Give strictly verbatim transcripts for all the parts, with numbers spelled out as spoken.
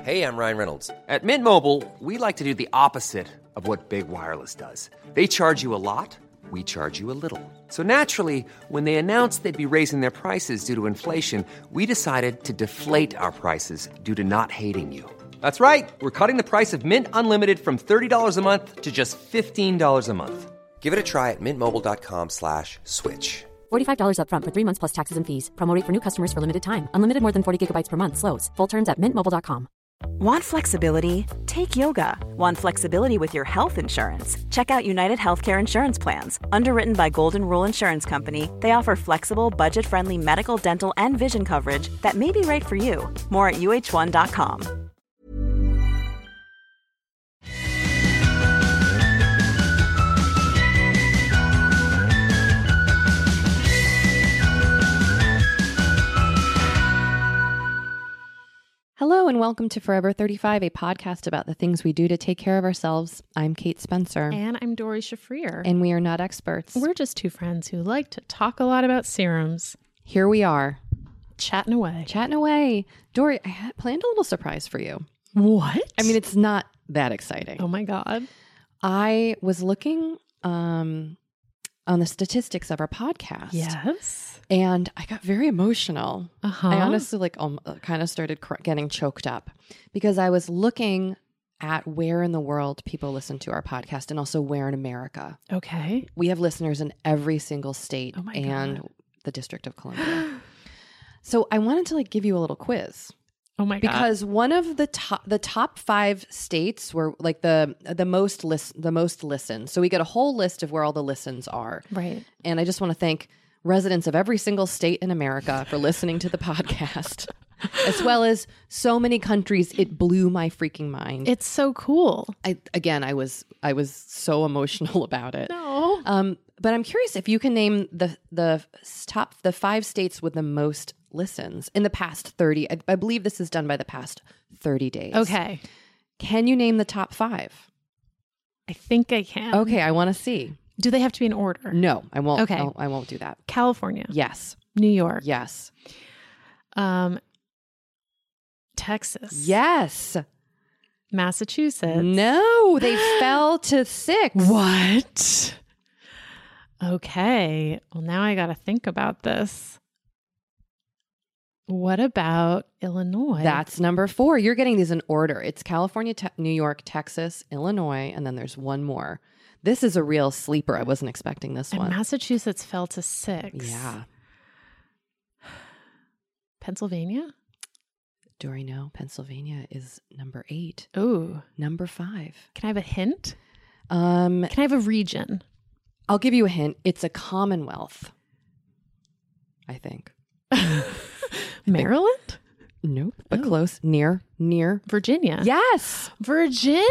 Hey, I'm Ryan Reynolds. At Mint Mobile, we like to do the opposite of what Big Wireless does. They charge you a lot, we charge you a little. So naturally, when they announced they'd be raising their prices due to inflation, we decided to deflate our prices due to not hating you. That's right. We're cutting the price of Mint Unlimited from thirty dollars a month to just fifteen dollars a month. Give it a try at mintmobile.com slash switch. forty-five dollars up front for three months plus taxes and fees. Promo rate for new customers for limited time. Unlimited more than forty gigabytes per month slows. Full terms at mint mobile dot com. Want flexibility? Take yoga. Want flexibility with your health insurance? Check out United Healthcare Insurance Plans. Underwritten by Golden Rule Insurance Company, they offer flexible, budget-friendly medical, dental, and vision coverage that may be right for you. More at U H one dot com. Hello and welcome to Forever thirty-five, a podcast about the things we do to take care of ourselves. I'm Kate Spencer. And I'm Dory Shafrir. And we are not experts. We're just two friends who like to talk a lot about serums. Here we are. Chatting away. Chatting away. Dory, I had planned a little surprise for you. What? I mean, it's not that exciting. Oh my God. I was looking um, on the statistics of our podcast. Yes. And I got very emotional. Uh-huh. I honestly like um, kind of started cr- getting choked up because I was looking at where in the world people listen to our podcast and also where in America. Okay. We have listeners in every single state Oh my and God. the District of Columbia. So I wanted to like give you a little quiz. Oh my God. Because one of the top the top five states were like the the most list the most listened. So we get a whole list of where all the listens are. Right. And I just want to thank residents of every single state in America for listening to the podcast, as well as so many countries. It blew my freaking mind. It's so cool. I, again, I was I was so emotional about it. No. Um, but I'm curious if you can name the the top the five states with the most listens in the past thirty. I, I believe this is done by the past thirty days. Okay. Can you name the top five? I think I can. Okay, I want to see. Do they have to be in order? No, I won't. Okay. I'll- I won't do that. California. Yes. New York. Yes. Um, Texas. Yes. Massachusetts. No, they fell to six. What? Okay. Well, now I got to think about this. What about Illinois? That's number four. You're getting these in order. It's California, te- New York, Texas, Illinois, and then there's one more. This is a real sleeper. I wasn't expecting this and one. Massachusetts fell to six. Yeah. Pennsylvania? Dory, no. Pennsylvania is number eight. Ooh. Number five. Can I have a hint? Um, Can I have a region? I'll give you a hint. It's a Commonwealth, I think. Maryland? Nope, but Oh. close. Near. Near. Virginia. Yes. Virginia.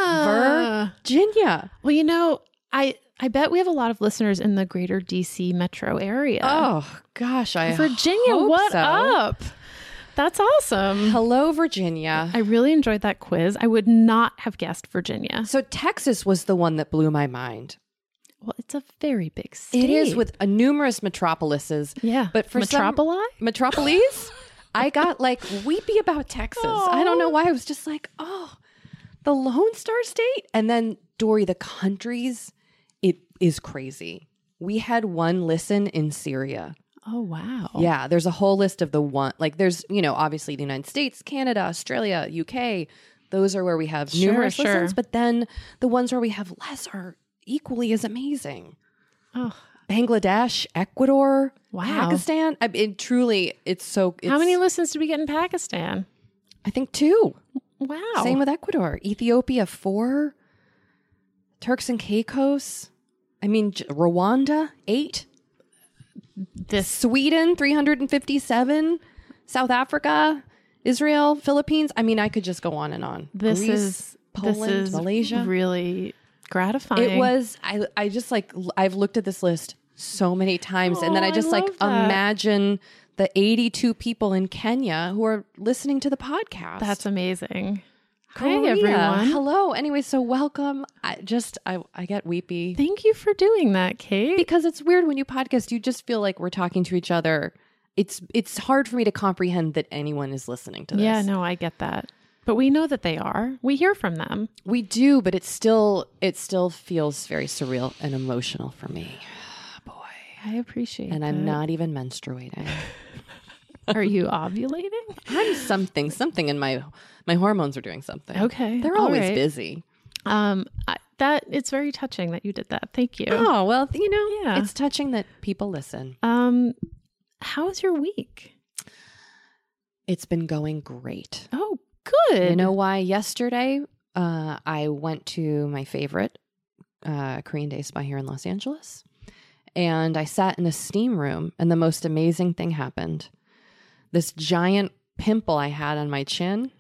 Virginia. Well, you know, I I bet we have a lot of listeners in the greater D C metro area. Oh, gosh. I Virginia, hope what so. up? That's awesome. Hello, Virginia. I really enjoyed that quiz. I would not have guessed Virginia. So Texas was the one that blew my mind. Well, it's a very big state. It is with uh, numerous metropolises. Yeah. But for Metropoli? some metropolis, I got like weepy about Texas. I don't know why. I was just like, oh, the Lone Star State. And then Dory, the countries, it is crazy. We had one listen in Syria. Oh, wow. Yeah, there's a whole list of the one, like there's, you know, obviously the United States, Canada, Australia, U K. Those are where we have Sure, numerous sure. listens. But then the ones where we have less are equally as amazing. Oh, Bangladesh, Ecuador, Wow. Pakistan. I mean, truly, it's so. It's, how many listens did we get in Pakistan? I think two. Wow. Same with Ecuador. Ethiopia, four. Turks and Caicos. I mean, J- Rwanda, eight. this. Sweden, three hundred fifty-seven. South Africa, Israel, Philippines. I mean, I could just go on and on. This Greece, is Poland, this is Malaysia. really gratifying. It was, I, I just like, l- I've looked at this list so many times and then Oh, I just I like love that. imagine the eighty-two people in Kenya who are listening to the podcast. That's amazing. Korea. Hi, everyone. Hello. Anyway, so welcome. I just, I, I get weepy Thank you for doing that, Kate. because it's weird when you podcast, you just feel like we're talking to each other. It's, it's hard for me to comprehend that anyone is listening to this. Yeah, no, I get that. But we know that they are. We hear from them. We do, but it still it still feels very surreal and emotional for me. Boy. I appreciate it. And I'm not even menstruating. Are you ovulating? I'm something. Something in my my hormones are doing something. Okay. They're all always right. busy. Um, I, that it's very touching that you did that. Thank you. Oh, well, you know, Yeah. it's touching that people listen. Um, how was your week? It's been going great. Oh, good. You know why? Yesterday, uh, I went to my favorite uh, Korean Day spa here in Los Angeles, and I sat in a steam room, and the most amazing thing happened. This giant pimple I had on my chin.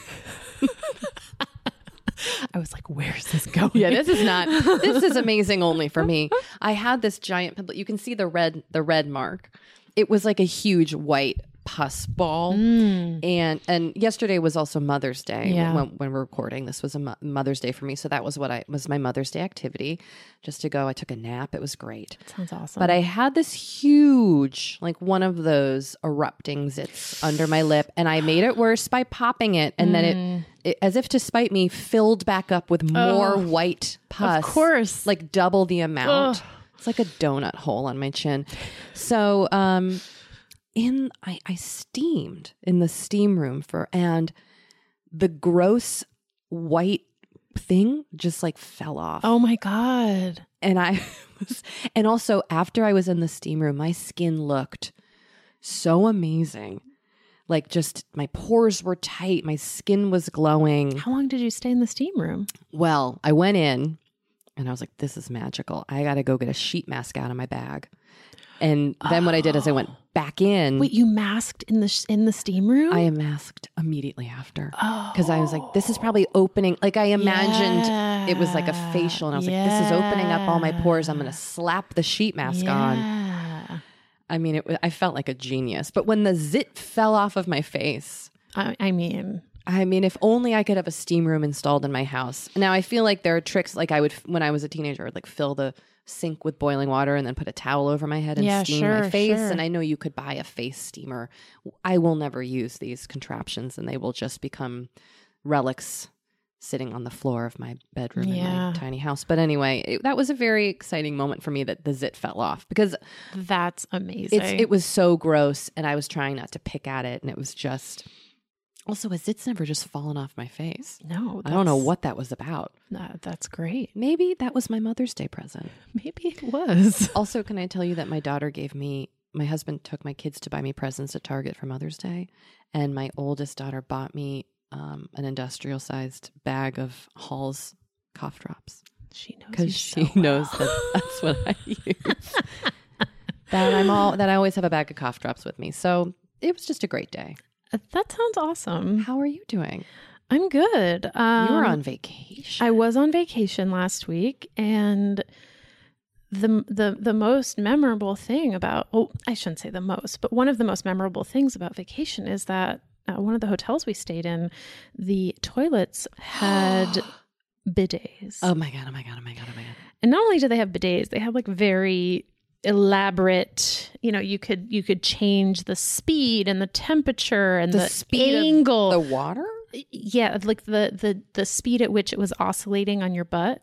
I was like, where's this going? Yeah, this is not, this is amazing only for me. I had this giant pimple. You can see the red, the red mark. It was like a huge white pus ball. Mm. And and yesterday was also Mother's Day. Yeah. When, when we're recording, this was a mo- Mother's Day for me. So that was what I was my Mother's Day activity, just to go. I took a nap. It was great. Sounds awesome. But I had this huge, like one of those erupting zits under my lip, and I made it worse by popping it, and then it, it, as if to spite me, filled back up with more Ugh. white pus. Of course. like double the amount. Ugh. It's like a donut hole on my chin. So, um, in I, I steamed in the steam room for, and the gross white thing just like fell off. Oh my God. And I was, and also after I was in the steam room, my skin looked so amazing. Like just my pores were tight. My skin was glowing. How long did you stay in the steam room? Well, I went in and I was like, this is magical. I got to go get a sheet mask out of my bag. And then what I did is I went back in. Wait, you masked in the sh- in the steam room? I masked immediately after. Oh. Because I was like, this is probably opening. Like I imagined it was like a facial. And I was like, this is opening up all my pores. I'm going to slap the sheet mask on. Yeah. I mean, it. I felt like a genius. But when the zit fell off of my face, I, I mean, I mean, if only I could have a steam room installed in my house. Now, I feel like there are tricks. Like I would, when I was a teenager, I'd like fill the sink with boiling water and then put a towel over my head and Yeah, steam sure, my face. sure. And I know you could buy a face steamer. I will never use these contraptions, and they will just become relics sitting on the floor of my bedroom in Yeah. my tiny house. But anyway, it, that was a very exciting moment for me that the zit fell off, because that's amazing. it's, it was so gross, and I was trying not to pick at it, and it was just... Also, a zit's never just fallen off my face. no, I don't know that's- what that was about. That, that's great. Maybe that was my Mother's Day present. Maybe it was. Also, can I tell you that my daughter gave me, my husband took my kids to buy me presents at Target for Mother's Day, and my oldest daughter bought me um, an industrial sized bag of Hall's cough drops, She knows you because so she knows well. that that's what I use. that I'm all that I always have a bag of cough drops with me. So it was just a great day. That sounds awesome. How are you doing? I'm good. Um, You were on vacation. I was on vacation last week, and the the the most memorable thing about well, I shouldn't say the most, but one of the most memorable things about vacation is that uh, one of the hotels we stayed in, the toilets had bidets. Oh my god! Oh my god! Oh my god! Oh my god! And not only do they have bidets, they have like very elaborate, you know, you could you could change the speed and the temperature and the, The speed of angle. the water? Yeah, like the the the speed at which it was oscillating on your butt.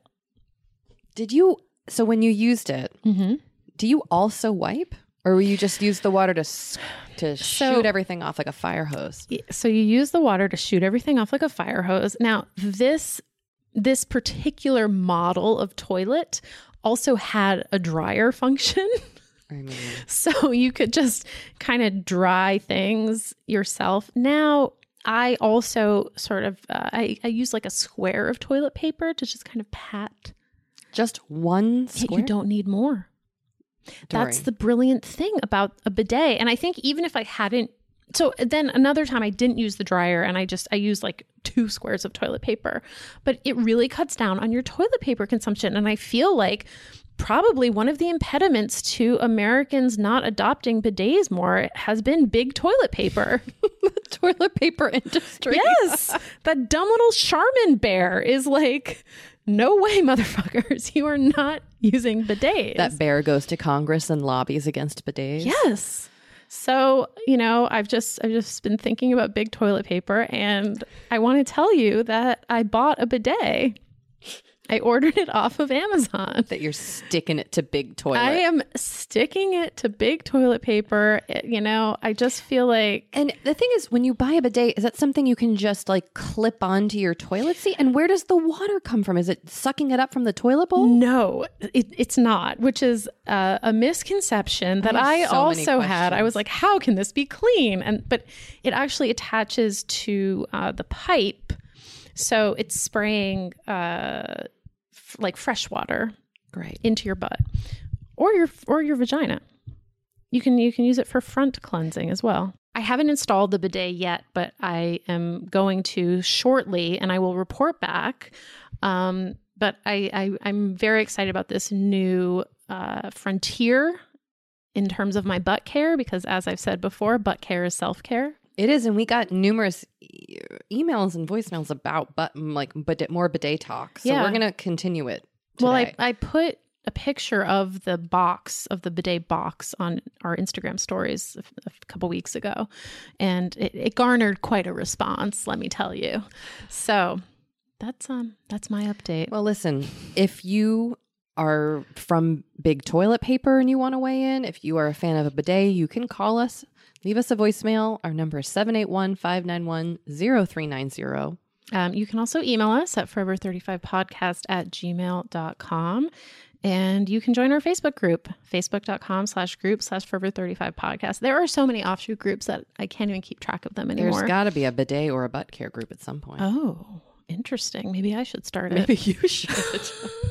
Did you? So when you used it, Mm-hmm. do you also wipe, or will you just use the water to s- to So- shoot everything off like a fire hose? So you use the water to shoot everything off like a fire hose. Now, this this particular model of toilet also had a dryer function. I mean, So you could just kind of dry things yourself. Now, I also sort of, uh, I, I use like a square of toilet paper to just kind of pat. just one Yeah, square. You don't need more. That's Dory. the brilliant thing about a bidet. And I think even if I hadn't, so then another time I didn't use the dryer and I just, I used like two squares of toilet paper, but it really cuts down on your toilet paper consumption. And I feel like probably one of the impediments to Americans not adopting bidets more has been big toilet paper. the toilet paper industry. Yes. That dumb little Charmin bear is like, no way, motherfuckers. You are not using bidets. That bear goes to Congress and lobbies against bidets. Yes. So, you know, I've just I've just been thinking about big toilet paper, and I want to tell you that I bought a bidet. I ordered it off of Amazon. That you're sticking it to big toilet. I am sticking it to big toilet paper. It, you know, I just feel like... And the thing is, when you buy a bidet, is that something you can just like clip onto your toilet seat? And where does the water come from? Is it sucking it up from the toilet bowl? No, it, it's not, which is uh, a misconception that I I, have so many also had. I was questions. like, how can this be clean? And But it actually attaches to uh, the pipe. So it's spraying... Uh, like fresh water Great. into your butt or your or your vagina. You can you can use it for front cleansing as well. I haven't installed the bidet yet, but I am going to shortly, and I will report back. Um, but I, I I'm very excited about this new uh, frontier in terms of my butt care, because as I've said before, butt care is self-care. It is, and we got numerous e- emails and voicemails about but like bidet, more bidet talk. So Yeah. we're gonna continue it today. Well, I, I put a picture of the box, of the bidet box, on our Instagram stories a, a couple weeks ago, and it, it garnered quite a response, let me tell you. So that's um that's my update. Well, listen, if you are from big toilet paper and you want to weigh in, if you are a fan of a bidet, you can call us. Leave us a voicemail. Our number is seven eight one, five nine one, zero three nine zero. Um, you can also email us at forever thirty-five podcast at gmail dot com. And you can join our Facebook group, facebook.com slash group slash forever 35 podcast. There are so many offshoot groups that I can't even keep track of them anymore. There's got to be a bidet or a butt care group at some point. Oh, interesting. Maybe I should start it. Maybe you should.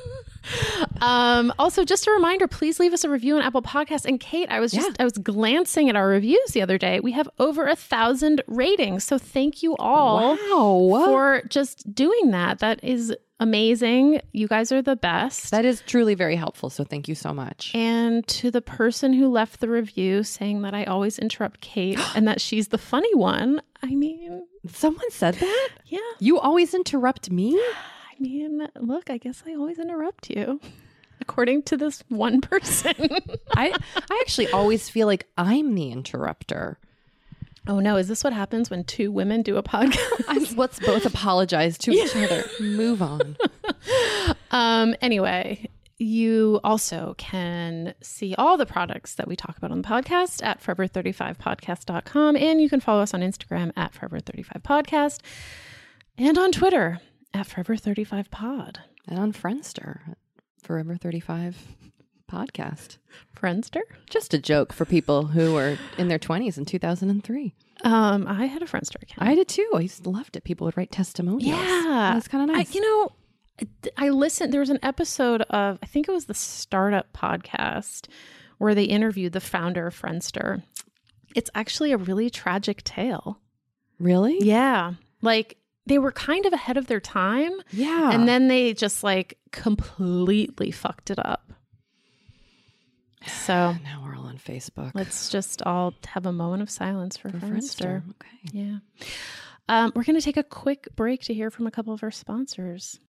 Um, also, just a reminder, please leave us a review on Apple Podcasts. And Kate, I was just, Yeah. I was glancing at our reviews the other day. We have over a thousand ratings. So thank you all Wow. for just doing that. That is amazing. You guys are the best. That is truly very helpful. So thank you so much. And to the person who left the review saying that I always interrupt Kate and that she's the funny one, I mean, Someone said that? yeah. You always interrupt me? I mean, look, I guess I always interrupt you, according to this one person. I I actually always feel like I'm the interrupter. Oh no, is this what happens when two women do a podcast? I'm, let's both apologize to each other. Move on. um, anyway, you also can see all the products that we talk about on the podcast at forever thirty-five podcast dot com. And you can follow us on Instagram at forever thirty-five podcast and on Twitter at forever thirty-five pod. And on Friendster, Forever thirty-five podcast. Friendster? Just a joke for people who were in their twenties in two thousand three. Um, I had a Friendster account. I did too. I used to loved it. People would write testimonials. Yeah. That's kind of nice. I, you know, I listened, there was an episode of, I think it was the Startup Podcast, where they interviewed the founder of Friendster. It's actually a really tragic tale. Really? Yeah. Like, they were kind of ahead of their time. Yeah. And then they just like completely fucked it up. So Now we're all on Facebook. let's just all have a moment of silence for, For Friendster. Friendster. Okay. Yeah. Um, we're going to take a quick break to hear from a couple of our sponsors.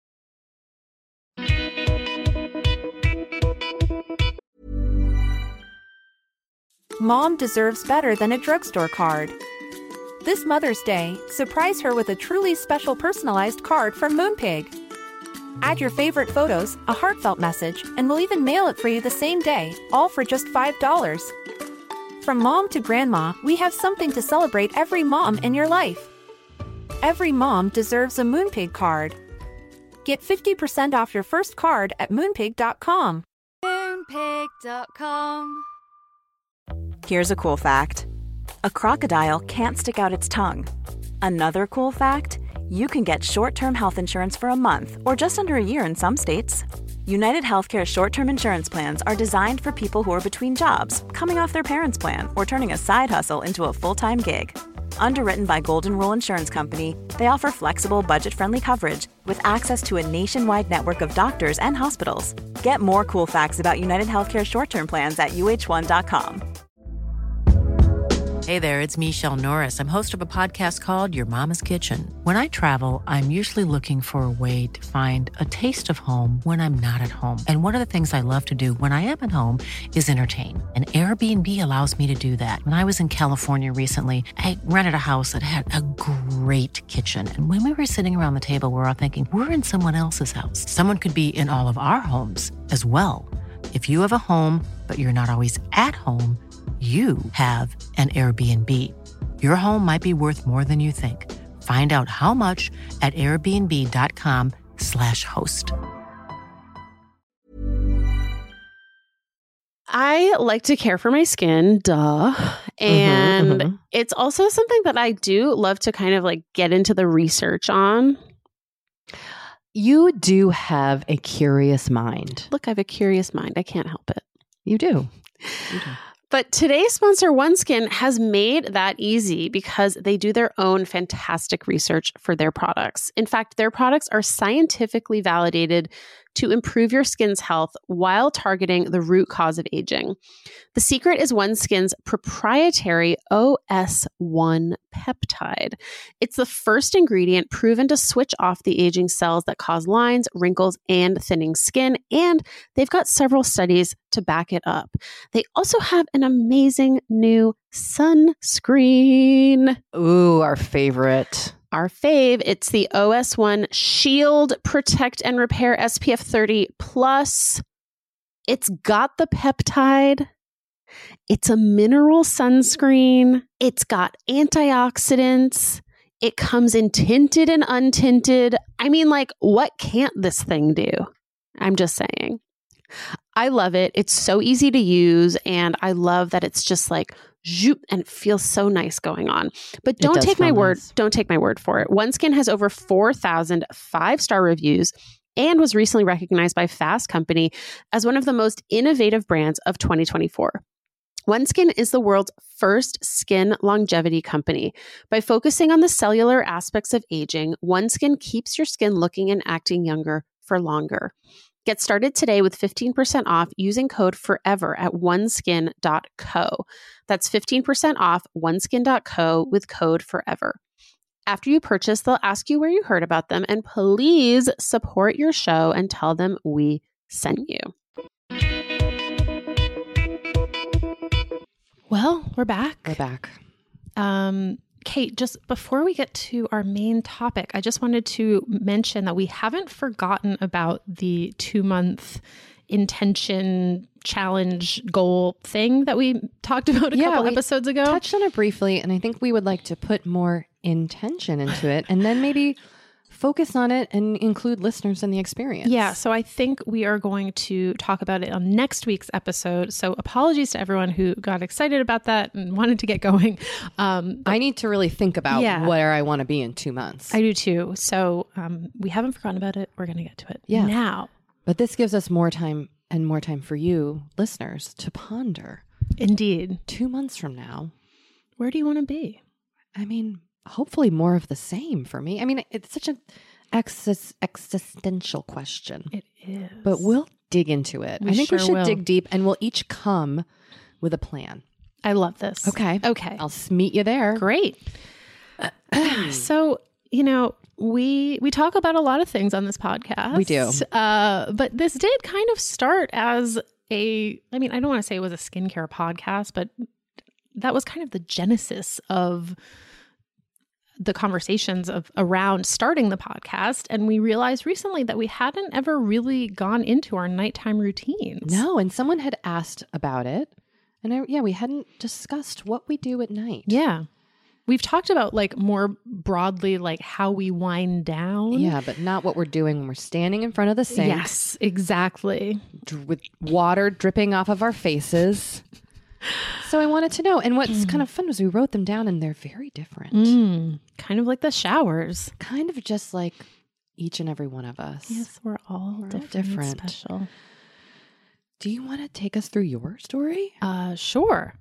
Mom deserves better than a drugstore card. This Mother's Day, surprise her with a truly special personalized card from Moonpig. Add your favorite photos, a heartfelt message, and we'll even mail it for you the same day, all for just five dollars. From mom to grandma, we have something to celebrate every mom in your life. Every mom deserves a Moonpig card. Get fifty percent off your first card at moonpig dot com. Moonpig dot com. Here's a cool fact. A crocodile can't stick out its tongue. Another cool fact, you can get short-term health insurance for a month or just under a year in some states. United Healthcare short-term insurance plans are designed for people who are between jobs, coming off their parents' plan, or turning a side hustle into a full-time gig. Underwritten by Golden Rule Insurance Company, they offer flexible, budget-friendly coverage with access to a nationwide network of doctors and hospitals. Get more cool facts about United Healthcare short-term plans at U H one dot com. Hey there, it's Michelle Norris. I'm host of a podcast called Your Mama's Kitchen. When I travel, I'm usually looking for a way to find a taste of home when I'm not at home. And one of the things I love to do when I am at home is entertain. And Airbnb allows me to do that. When I was in California recently, I rented a house that had a great kitchen. And when we were sitting around the table, we were all thinking, we're in someone else's house. Someone could be in all of our homes as well. If you have a home, but you're not always at home, you have an Airbnb. Your home might be worth more than you think. Find out how much at airbnb.com slash host. I like to care for my skin, duh. And Mhm, mhm. it's also something that I do love to kind of like get into the research on. You do have a curious mind. Look, I have a curious mind. I can't help it. You do. You do. But today's sponsor, OneSkin, has made that easy because they do their own fantastic research for their products. In fact, their products are scientifically validated to improve your skin's health while targeting the root cause of aging. The secret is OneSkin's proprietary O S one peptide. It's the first ingredient proven to switch off the aging cells that cause lines, wrinkles, and thinning skin, and they've got several studies to back it up. They also have an amazing new sunscreen. Ooh, our favorite. Our fave, it's the O S one Shield Protect and Repair S P F thirty plus. It's got the peptide. It's a mineral sunscreen. It's got antioxidants. It comes in tinted and untinted. I mean, like, what can't this thing do? I'm just saying. I love it. It's so easy to use. And I love that it's just like, zoop, and it feels so nice going on. But don't does take my feel word. nice. Don't take my word for it. OneSkin has over four thousand five-star reviews and was recently recognized by Fast Company as one of the most innovative brands of twenty twenty-four. OneSkin is the world's first skin longevity company. By focusing on the cellular aspects of aging, OneSkin keeps your skin looking and acting younger for longer. Get started today with fifteen percent off using code FOREVER at oneskin dot co. That's fifteen percent off oneskin dot co with code FOREVER. After you purchase, they'll ask you where you heard about them, and please support your show and tell them we sent you. Well, we're back. We're back. Um, Kate, just before we get to our main topic, I just wanted to mention that we haven't forgotten about the two-month intention challenge goal thing that we talked about a Yeah, couple we episodes ago. Touched on it briefly, and I think we would like to put more intention into it and then maybe focus on it and include listeners in the experience. Yeah, so I think we are going to talk about it on next week's episode. So apologies to everyone who got excited about that and wanted to get going. Um, I need to really think about Yeah. where I want to be in two months. I do too. So um, we haven't forgotten about it. We're going to get to it Yeah. now. But this gives us more time and more time for you, listeners, to ponder. Indeed. Two months from now, Where do you want to be? I mean, hopefully more of the same for me. I mean, it's such an exis- existential question, It is. but we'll dig into it. We I think sure we should will. dig deep, and we'll each come with a plan. I love this. Okay. Okay. I'll meet you there. Great. So, you know, we we talk about a lot of things on this podcast. We do. Uh, but this did kind of start as a, I mean, I don't want to say it was a skincare podcast, but that was kind of the genesis of the conversations of around starting the podcast. And we realized recently that we hadn't ever really gone into our nighttime routines. No, and someone had asked about it. And I, yeah, we hadn't discussed what we do at night. Yeah. We've talked about like more broadly, like how we wind down. Yeah, but not what we're doing when we're standing in front of the sink. Yes, exactly. dr- with water dripping off of our faces. So I wanted to know. And what's kind of fun was we wrote them down and they're very different. Mm, kind of like the showers. Kind of just like each and every one of us. Yes, we're all We're all different, different. and special. Do you want to take us through your story? Uh, sure.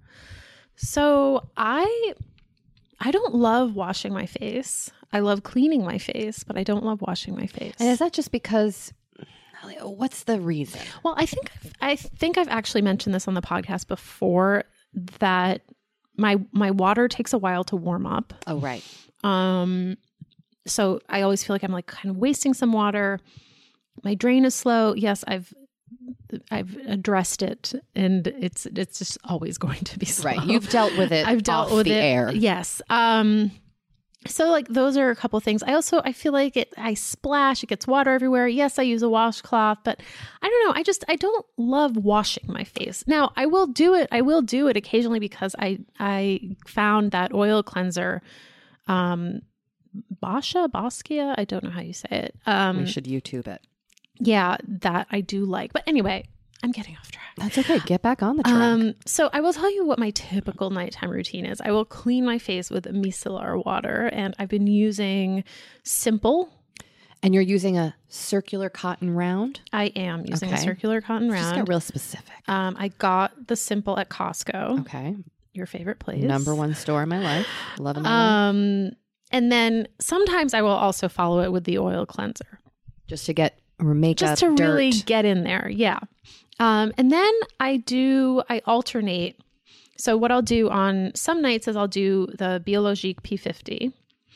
So I, I don't love washing my face. I love cleaning my face, but I don't love washing my face. And is that just because, what's the reason? Well, I think I've, I think I've actually mentioned this on the podcast before, that my my water takes a while to warm up. Oh, right. Um, so I always feel like I'm like kind of wasting some water. My drain is slow. Yes, I've I've addressed it, and it's it's just always going to be slow. Right. You've dealt with it. I've dealt off with the it. air. Yes. Um, so like those are a couple things. I also I feel like it. I splash. It gets water everywhere. Yes, I use a washcloth, but I don't know. I just I don't love washing my face. Now I will do it. I will do it occasionally because I I found that oil cleanser. Um, Basha, Baskia, I don't know how you say it. Um, We should YouTube it. Yeah, that I do like. But anyway, I'm getting off track. That's okay. Get back on the track. Um, so I will tell you what my typical nighttime routine is. I will clean my face with micellar water, and I've been using Simple. And you're using a circular cotton round? I am using Okay. a circular cotton round. Just got real specific. Um, I got the Simple at Costco. Okay. Your favorite place. Number one store in my life. Loving that. Um, and then sometimes I will also follow it with the oil cleanser. Just to get or make Just up to dirt. really get in there. Yeah. Um, and then I do, I alternate. So what I'll do on some nights is I'll do the Biologique P fifty,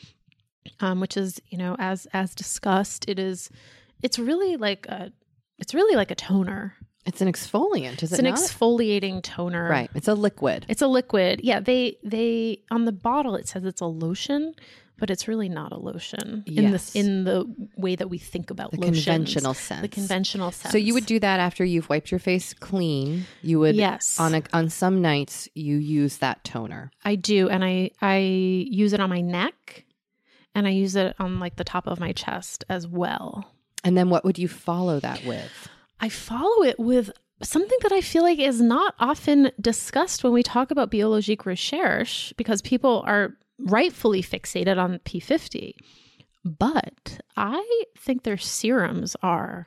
um, which is, you know, as, as discussed, it is, it's really like a, it's really like a toner. It's an exfoliant, is It's it an not? exfoliating toner. Right. It's a liquid. It's a liquid. Yeah. They, they, on the bottle, it says it's a lotion, but it's really not a lotion in Yes. the, in the way that we think about The lotions. conventional sense. The conventional sense. So you would do that after you've wiped your face clean. You would, Yes. on a, on some nights, you use that toner. I do, and I I use it on my neck, and I use it on like the top of my chest as well. And then what would you follow that with? I follow it with something that I feel like is not often discussed when we talk about Biologique Recherche, because people are rightfully fixated on P fifty. But I think their serums are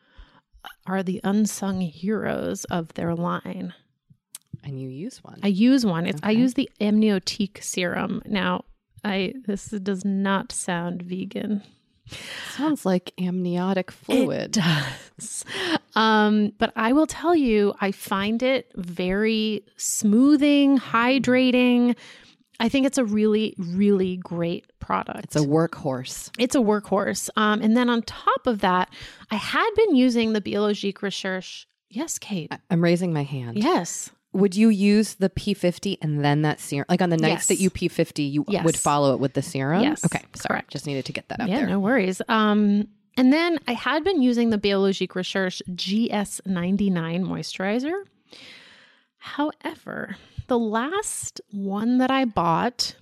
are the unsung heroes of their line. And you use one. I use one. It's, I Okay. use the Amniotique serum. Now, I this does not sound vegan. Sounds like amniotic fluid. It does. Um, but I will tell you, I find it very smoothing, hydrating. I think it's a really, really great product. It's a workhorse. It's a workhorse. Um, and then on top of that, I had been using the Biologique Recherche. Yes, Kate. I- I'm raising my hand. Yes. Would you use the P fifty and then that serum? Like on the nights Yes. that you P fifty, you Yes. would follow it with the serum? Yes. Okay. Sorry. Correct. Just needed to get that up Yeah, there. no worries. Um, and then I had been using the Biologique Recherche G S ninety-nine moisturizer. However, the last one that I bought,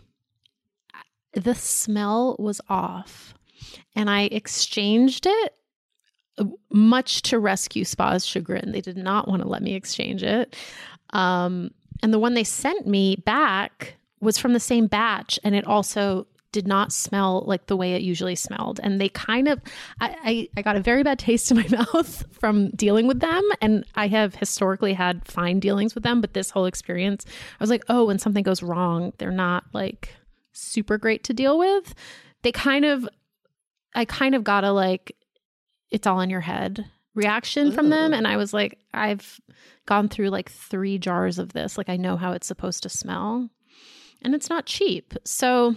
the smell was off, and I exchanged it, much to Rescue Spa's chagrin. They did not want to let me exchange it. Um, and the one they sent me back was from the same batch, and it also did not smell like the way it usually smelled. And they kind of, I, I, I got a very bad taste in my mouth from dealing with them. And I have historically had fine dealings with them, but this whole experience, I was like, oh, when something goes wrong, they're not like super great to deal with. They kind of, I kind of got a like, it's all in your head reaction from them. And I was like, I've gone through like three jars of this. Like I know how it's supposed to smell, and it's not cheap. So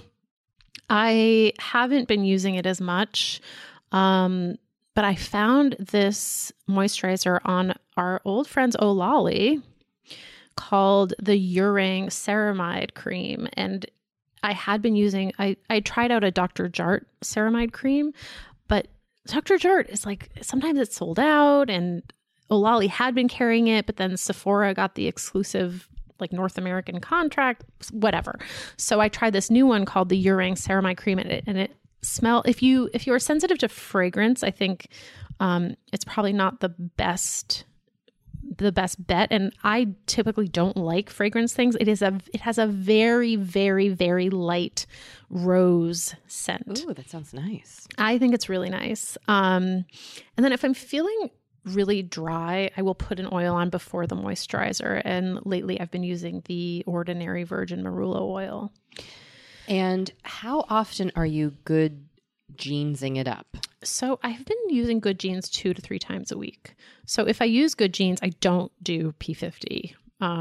I haven't been using it as much, um, but I found this moisturizer on our old friends Olali called the Urang Ceramide Cream. And I had been using, I, I tried out a Doctor Jart ceramide cream, but Doctor Jart is like, sometimes it's sold out, and Olali had been carrying it, but then Sephora got the exclusive like North American contract, whatever. So I tried this new one called the Urang Ceramide Cream, and it, and it smell, if you, if you're sensitive to fragrance, I think um, it's probably not the best, the best bet. And I typically don't like fragrance things. It is a, it has a very, very, very light rose scent. Ooh, that sounds nice. I think it's really nice. Um, and then if I'm feeling really dry, I will put an oil on before the moisturizer. And lately I've been using the Ordinary Virgin Marula oil. And how often are you good jeansing it up? So I've been using Good Jeans two to three times a week. So if I use Good Jeans, I don't do P fifty. Um,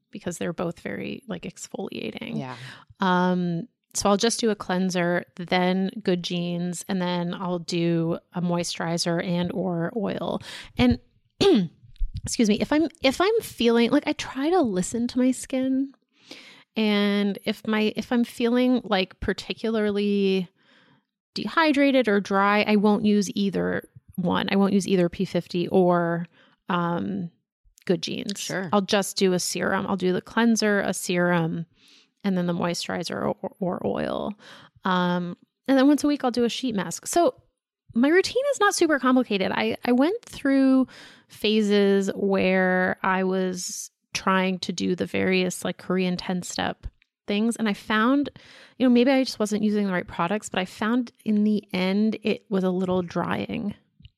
because they're both very like exfoliating. Yeah. Um, so I'll just do a cleanser, then Good Genes, and then I'll do a moisturizer and or oil. And excuse me, if I'm if I'm feeling like I try to listen to my skin, and if my if I'm feeling like particularly dehydrated or dry, I won't use either one. I won't use either P fifty or um, Good Genes. Sure. I'll just do a serum. I'll do the cleanser, a serum, and then the moisturizer or, or oil. Um, and then once a week, I'll do a sheet mask. So my routine is not super complicated. I, I went through phases where I was trying to do the various like Korean ten-step things. And I found, you know, maybe I just wasn't using the right products, but I found in the end it was a little drying.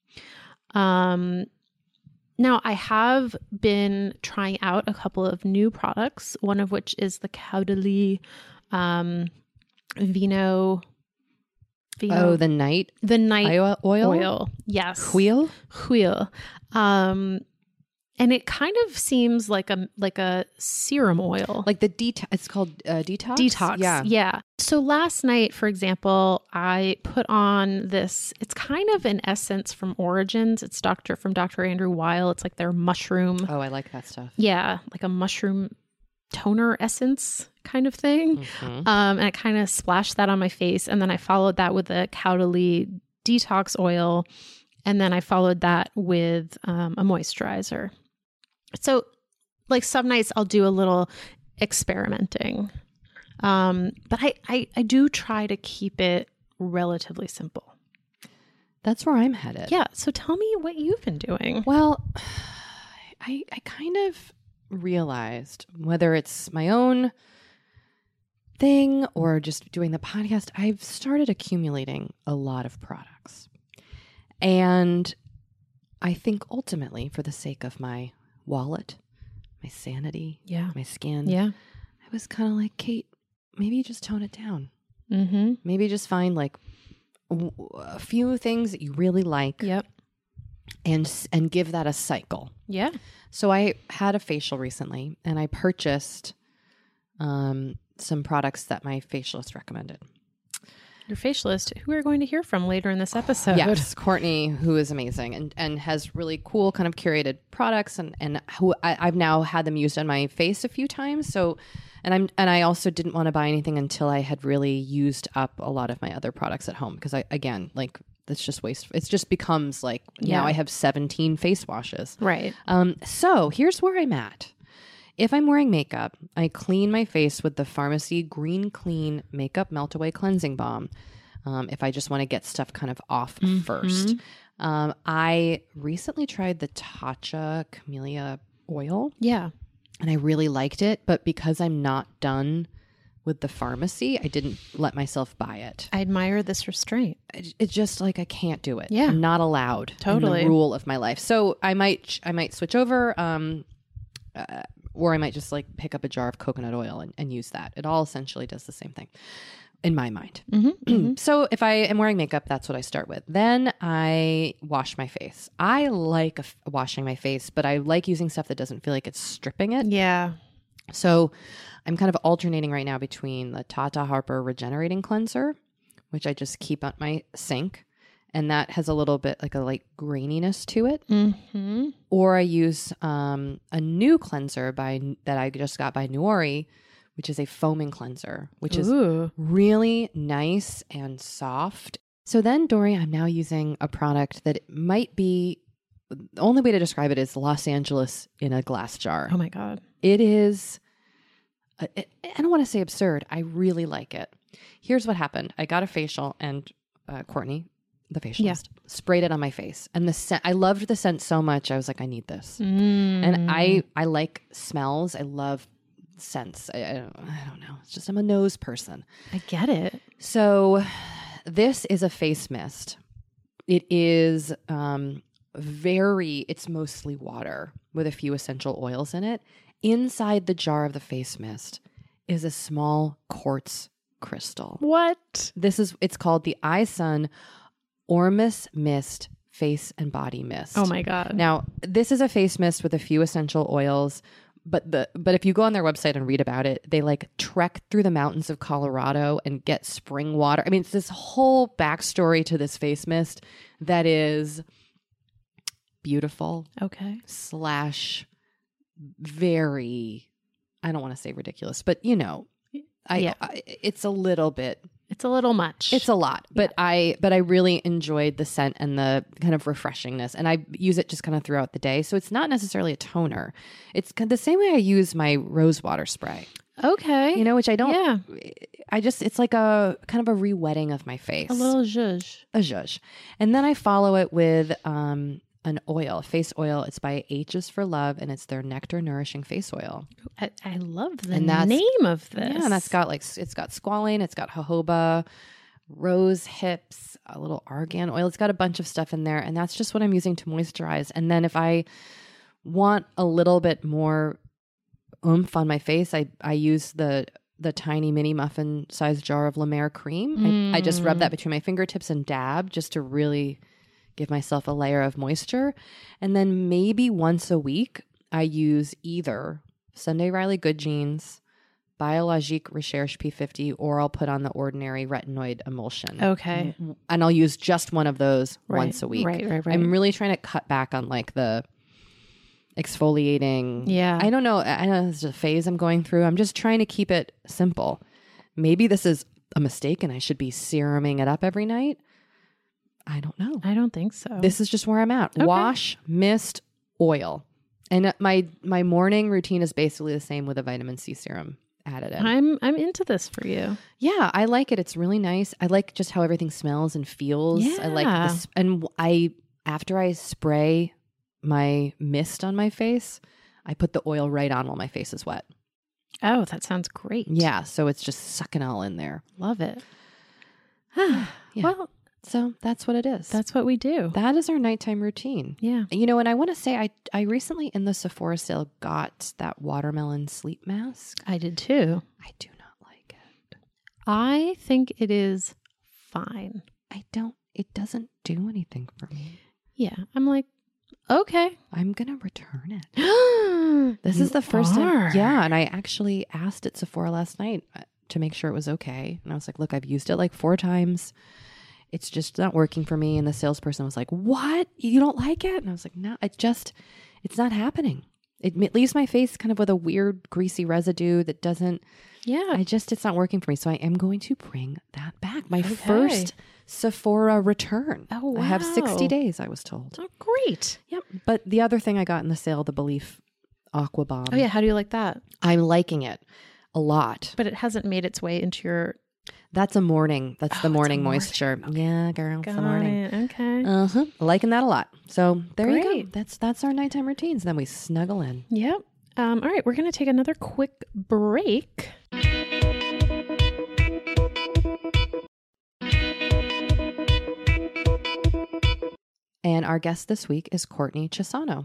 Um, now I have been trying out a couple of new products, one of which is the Caudalie um, Vino. Vino. Oh, the night The night oil? oil? oil. Yes. Wheel? Wheel. Um, and it kind of seems like a like a serum oil. Like the detox. It's called uh, detox. Detox. Yeah. Yeah. So last night, for example, I put on this, it's kind of an essence from Origins. It's Doctor from Doctor Andrew Weil. It's like their mushroom. Oh, I like that stuff. Yeah. Like a mushroom toner essence kind of thing. Mm-hmm. Um, and I kind of splashed that on my face. And then I followed that with a Caudalie detox oil. And then I followed that with um, a moisturizer. So like some nights I'll do a little experimenting. Um, but I, I, I do try to keep it relatively simple. That's where I'm headed. Yeah. So tell me what you've been doing. Well, I I kind of realized, whether it's my own thing or just doing the podcast, I've started accumulating a lot of products. And I think ultimately, for the sake of my wallet, my sanity, Yeah. my skin, Yeah. I was kind of like, Kate, maybe just tone it down. Mm-hmm. Maybe just find like w- a few things that you really like. Yep. and s- and give that a cycle. Yeah. So I had a facial recently, and I purchased um, some products that my facialist recommended. Your facialist, who we're going to hear from later in this episode. Yes, Courtney, who is amazing and, and has really cool kind of curated products, and and who I, I've now had them used on my face a few times. So, and I'm and I also didn't want to buy anything until I had really used up a lot of my other products at home, because I again like it's just waste. It just becomes like Yeah. now I have seventeen face washes. Right. Um. So here's where I'm at. If I'm wearing makeup, I clean my face with the Pharmacy Green Clean Makeup Melt Away Cleansing Balm. Um, if I just want to get stuff kind of off Mm-hmm. first. Um, I recently tried the Tatcha Camellia Oil, Yeah. and I really liked it. But because I'm not done with the pharmacy, I didn't let myself buy it. I admire this restraint. It- It's just like I can't do it. Yeah. I'm not allowed. Totally. In the rule of my life. So I might I might switch over. Um, uh, or I might just like pick up a jar of coconut oil and, and use that. It all essentially does the same thing in my mind. Mm-hmm. So if I am wearing makeup, that's what I start with. Then I wash my face. I like a f- washing my face, but I like using stuff that doesn't feel like it's stripping it. Yeah. So I'm kind of alternating right now between the Tata Harper Regenerating Cleanser, which I just keep at my sink, and that has a little bit like a light graininess to it. Mm-hmm. Or I use um, a new cleanser by that I just got by Nuori, which is a foaming cleanser, which is Ooh. really nice and soft. So then, Dory, I'm now using a product that might be, the only way to describe it is Los Angeles in a glass jar. Oh my God. It is, uh, it, I don't want to say absurd. I really like it. Here's what happened. I got a facial, and uh, Courtney, the facialist, sprayed it on my face. And the scent, I loved the scent so much. I was like, I need this. Mm. And I, I like smells. I love scents. I, I, don't, I don't know. It's just, I'm a nose person. I get it. So this is a face mist. It is um, very, it's mostly water with a few essential oils in it. Inside the jar of the face mist is a small quartz crystal. What? This is, it's called the iSun Ormus Mist Face and Body Mist. Oh my God. Now, this is a face mist with a few essential oils, but the but if you go on their website and read about it, they like trek through the mountains of Colorado and get spring water. I mean, it's this whole backstory to this face mist that is beautiful. Okay. Slash very, I don't want to say ridiculous, but you know, I, Yeah. I it's a little bit. It's a little much. It's a lot, but I but I really enjoyed the scent and the kind of refreshingness, and I use it just kind of throughout the day. So it's not necessarily a toner. It's kind of the same way I use my rose water spray. Okay. You know, which I don't. Yeah. I just it's like a kind of a re-wetting of my face, A little zhuzh. a zhuzh, and then I follow it with um an oil, a face oil. It's by H is for Love, and it's their Nectar Nourishing Face Oil. I, I love the And that's- name of this. Yeah, and that's got like it's got squalane, it's got jojoba, rose hips, a little argan oil. It's got a bunch of stuff in there, and that's just what I'm using to moisturize. And then if I want a little bit more oomph on my face, I I use the the tiny mini muffin sized jar of La Mer cream. I, I just rub that between my fingertips and dab just to really give myself a layer of moisture. And then maybe once a week, I use either Sunday Riley Good Genes, Biologique Recherche P fifty, or I'll put on the Ordinary Retinoid Emulsion. Okay. And I'll use just one of those Right, once a week. right, right, right. I'm really trying to cut back on like the exfoliating. Yeah. I don't know. I know this is a phase I'm going through. I'm just trying to keep it simple. Maybe this is a mistake and I should be seruming it up every night. I don't know. I don't think so. This is just where I'm at. Okay. Wash, mist, oil. And uh, my my morning routine is basically the same with a vitamin C serum added in. I'm I'm into this for you. Yeah, I like it. It's really nice. I like just how everything smells and feels. I like Yeah. this. And I, after I spray my mist on my face, I put the oil right on while my face is wet. Oh, that sounds great. Yeah, so it's just sucking all in there. Love it. Yeah. Well, So that's what it is. that's what we do. that is our nighttime routine. Yeah. You know, and I want to say, I I recently in the Sephora sale got that watermelon sleep mask. I did too. I do not like it. I think it is fine. I don't. It doesn't do anything for me. Yeah. I'm like, okay. I'm gonna return it. This You is the first are. time. Yeah, and I actually asked at Sephora last night uh, to make sure it was okay, and I was like, "Look, I've used it like four times. It's just not working for me." And the salesperson was like, "What? You don't like it?" And I was like, "No, it just, it's not happening. It m- leaves my face kind of with a weird greasy residue that doesn't. Yeah. I just, it's not working for me. So I am going to bring that back. My Okay. first Sephora return. Oh, I have sixty wow. days. I was told. Oh, great. Yep. But the other thing I got in the sale, the Belief Aqua Bomb. Oh, yeah. How do you like that? I'm liking it a lot. But it hasn't made its way into your. That's a morning. That's Oh, the it's a morning morning. moisture. Yeah, girl. It's Got the morning. it. Okay. Uh huh. Liking that a lot. So there you go. Great. That's that's our nighttime routines. Then we snuggle in. Yep. Um, all right. We're going to take another quick break. And our guest this week is Courtney Chisano.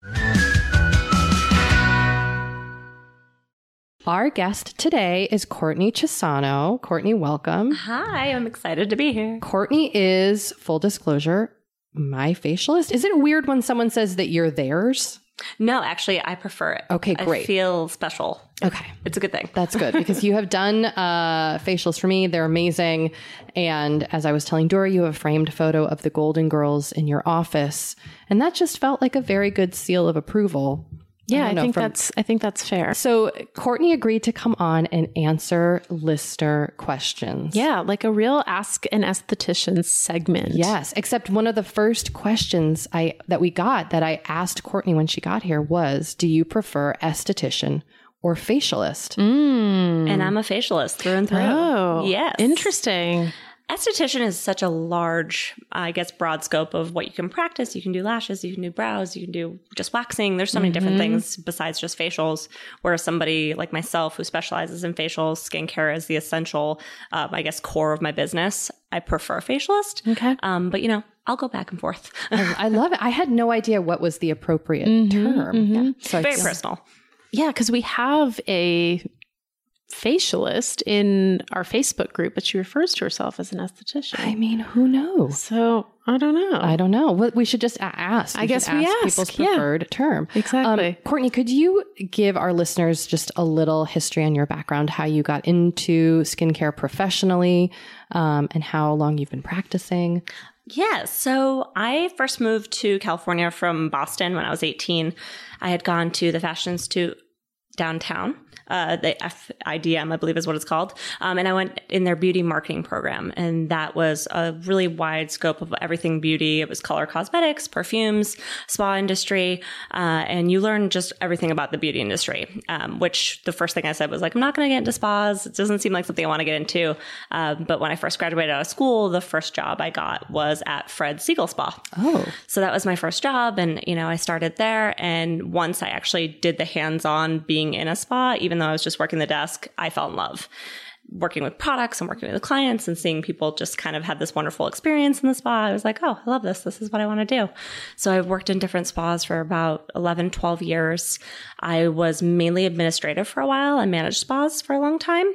Our guest today is Courtney Chisano. Courtney, welcome. Hi, I'm excited to be here. Courtney is, full disclosure, my facialist. Is it weird when someone says that you're theirs? No, actually, I prefer it. Okay, great. I feel special. Okay. It's a good thing. That's good because you have done uh, facials for me. They're amazing. And as I was telling Dory, you have a framed photo of the Golden Girls in your office. And that just felt like a very good seal of approval. Yeah, I, don't know, think from- that's. I think that's fair. So Courtney agreed to come on and answer listener questions. Yeah, like a real Ask an Esthetician segment. Yes, except one of the first questions I that we got that I asked Courtney when she got here was, do you prefer esthetician or facialist? Mm. And I'm a facialist through and through. Oh, yes. Interesting. Esthetician is such a large, I guess, broad scope of what you can practice. You can do lashes, you can do brows, you can do just waxing. There's so many different things besides just facials, where somebody like myself who specializes in facials, skincare is the essential, um, I guess, core of my business. I prefer facialist. Okay. Um, but, you know, I'll go back and forth. I, I love it. I had no idea what was the appropriate term. Yeah. So I Very feel- personal. Yeah, because we have a facialist in our Facebook group, but she refers to herself as an esthetician. I mean, who knows? So I don't know. I don't know. Well, we should just a- ask. I guess should we ask ask. people's Yeah. preferred term. Exactly. Um, Courtney, could you give our listeners just a little history on your background, how you got into skincare professionally, um, and how long you've been practicing? Yeah, so I first moved to California from Boston when I was eighteen. I had gone to the Fashion Institute downtown. Uh, the F I D M, I believe is what it's called. Um, and I went in their beauty marketing program. And that was a really wide scope of everything beauty. It was color cosmetics, perfumes, spa industry. Uh, and you learn just everything about the beauty industry, um, which the first thing I said was like, I'm not going to get into spas. It doesn't seem like something I want to get into. Uh, but when I first graduated out of school, the first job I got was at Fred Siegel Spa. Oh. So that was my first job. And, you know, I started there. And once I actually did the hands-on being in a spa, even though I was just working the desk, I fell in love. Working with products and working with clients and seeing people just kind of have this wonderful experience in the spa. I was like, oh, I love this. This is what I want to do. So I've worked in different spas for about eleven, twelve years. I was mainly administrative for a while. I managed spas for a long time.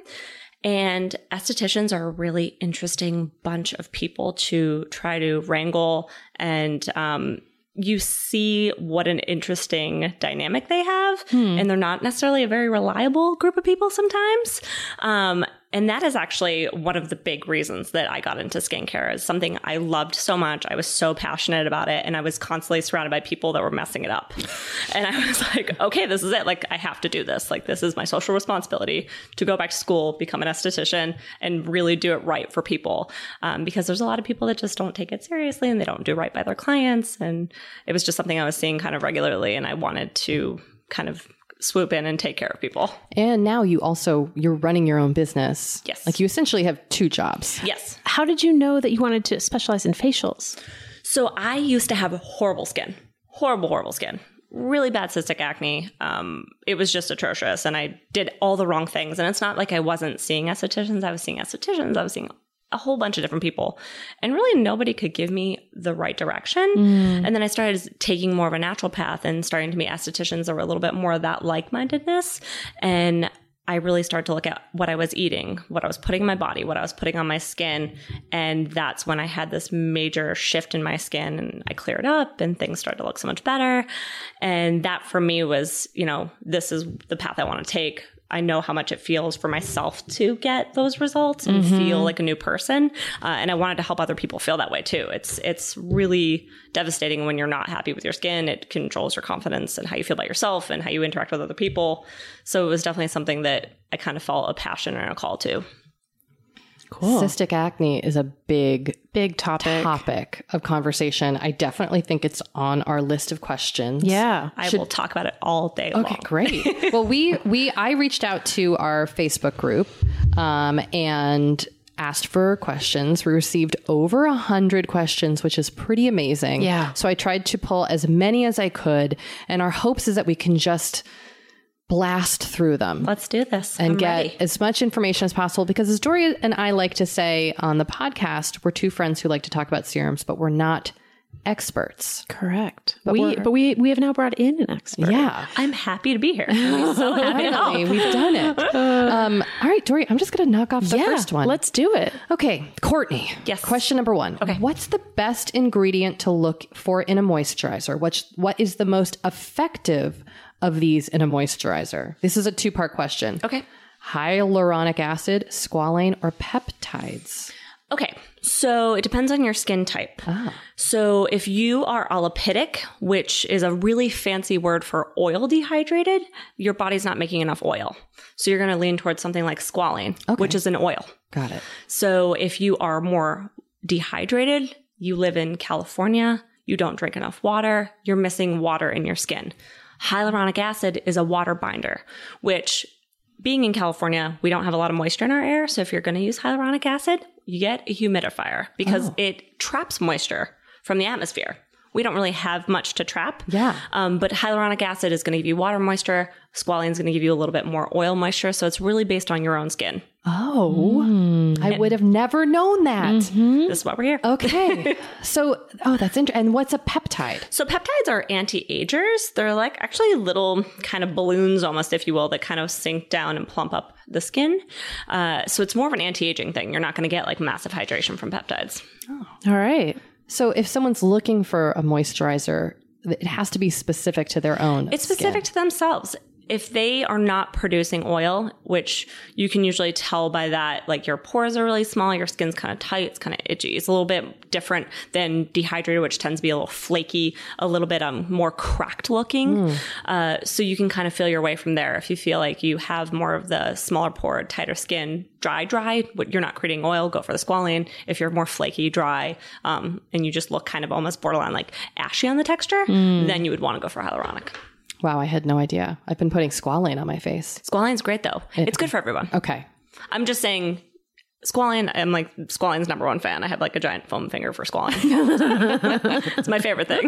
And estheticians are a really interesting bunch of people to try to wrangle, and um, you see what an interesting dynamic they have. Hmm. And they're not necessarily a very reliable group of people sometimes. Um, and that is actually one of the big reasons that I got into skincare, is something I loved so much. I was so passionate about it. And I was constantly surrounded by people that were messing it up. And I was like, okay, this is it. Like, I have to do this. Like, this is my social responsibility to go back to school, become an esthetician, and really do it right for people. Um, because there's a lot of people that just don't take it seriously and they don't do right by their clients. And it was just something I was seeing kind of regularly. And I wanted to kind of swoop in and take care of people. And now you also, you're running your own business. Yes. Like, you essentially have two jobs. Yes. How did you know that you wanted to specialize in facials? So I used to have horrible skin, horrible, horrible skin, really bad cystic acne. Um, it was just atrocious. And I did all the wrong things. And it's not like I wasn't seeing estheticians. I was seeing estheticians. I was seeing a whole bunch of different people, and really nobody could give me the right direction. Mm. And then I started taking more of a natural path and starting to meet estheticians that were a little bit more of that like-mindedness. And I really started to look at what I was eating, what I was putting in my body, what I was putting on my skin. And that's when I had this major shift in my skin, and I cleared up and things started to look so much better. And that for me was, you know, this is the path I want to take. I know how much it feels for myself to get those results and mm-hmm. feel like a new person. Uh, and I wanted to help other people feel that way too. It's, it's really devastating when you're not happy with your skin. It controls your confidence and how you feel about yourself and how you interact with other people. So it was definitely something that I kind of felt a passion and a call to. Cool. Cystic acne is a big, big topic topic of conversation. I definitely think it's on our list of questions. Yeah. I Should, will talk about it all day okay, long. Okay, great. Well, we, we, I reached out to our Facebook group, um, and asked for questions. We received over a hundred questions, which is pretty amazing. Yeah. So I tried to pull as many as I could. And our hopes is that we can just blast through them. Let's do this. And I'm get ready. as much information as possible, because as Dory and I like to say on the podcast, we're two friends who like to talk about serums, but we're not experts. Correct. But we we're- but we we have now brought in an expert. Yeah. I'm happy to be here. I'm so happy to help. Finally, we've done it. Um, all right, Dory, I'm just going to knock off the Yeah, first one. let's do it. Okay, Courtney. Yes. Question number one. Okay. What's the best ingredient to look for in a moisturizer? What's, what is the most effective of these in a moisturizer? This is a two-part question. Okay. Hyaluronic acid, squalane, or peptides? Okay, so it depends on your skin type. Ah. So if you are alipidic, which is a really fancy word for oil dehydrated, your body's not making enough oil. So you're going to lean towards something like squalane, Okay. which is an oil. Got it. So if you are more dehydrated, you live in California, you don't drink enough water, you're missing water in your skin. Hyaluronic acid is a water binder, which being in California, we don't have a lot of moisture in our air. So if you're going to use hyaluronic acid, you get a humidifier because Oh. it traps moisture from the atmosphere. We don't really have much to trap. Yeah. Um, but hyaluronic acid is going to give you water moisture. Squalane is going to give you a little bit more oil moisture. So it's really based on your own skin. Oh, I would have never known that. This is why we're here. Okay. So, oh, that's interesting. And what's a peptide? So peptides are anti-agers. They're like actually little kind of balloons almost, if you will, that kind of sink down and plump up the skin. Uh, so it's more of an anti-aging thing. You're not going to get like massive hydration from peptides. All right. So if someone's looking for a moisturizer, it has to be specific to their own It's specific skin. to themselves. If they are not producing oil, which you can usually tell by that, like your pores are really small, your skin's kind of tight, it's kind of itchy. It's a little bit different than dehydrated, which tends to be a little flaky, a little bit um more cracked looking. Mm. Uh, so you can kind of feel your way from there. If you feel like you have more of the smaller pored, tighter skin, dry, dry, but you're not creating oil, go for the squalane. If you're more flaky, dry, um, and you just look kind of almost borderline like ashy on the texture, mm. then you would want to go for hyaluronic. Wow, I had no idea. I've been putting squalane on my face. Squalane's great, though. It, it's good for everyone. Okay. I'm just saying, squalane, I'm like squalane's number one fan. I have like a giant foam finger for squalane. It's my favorite thing.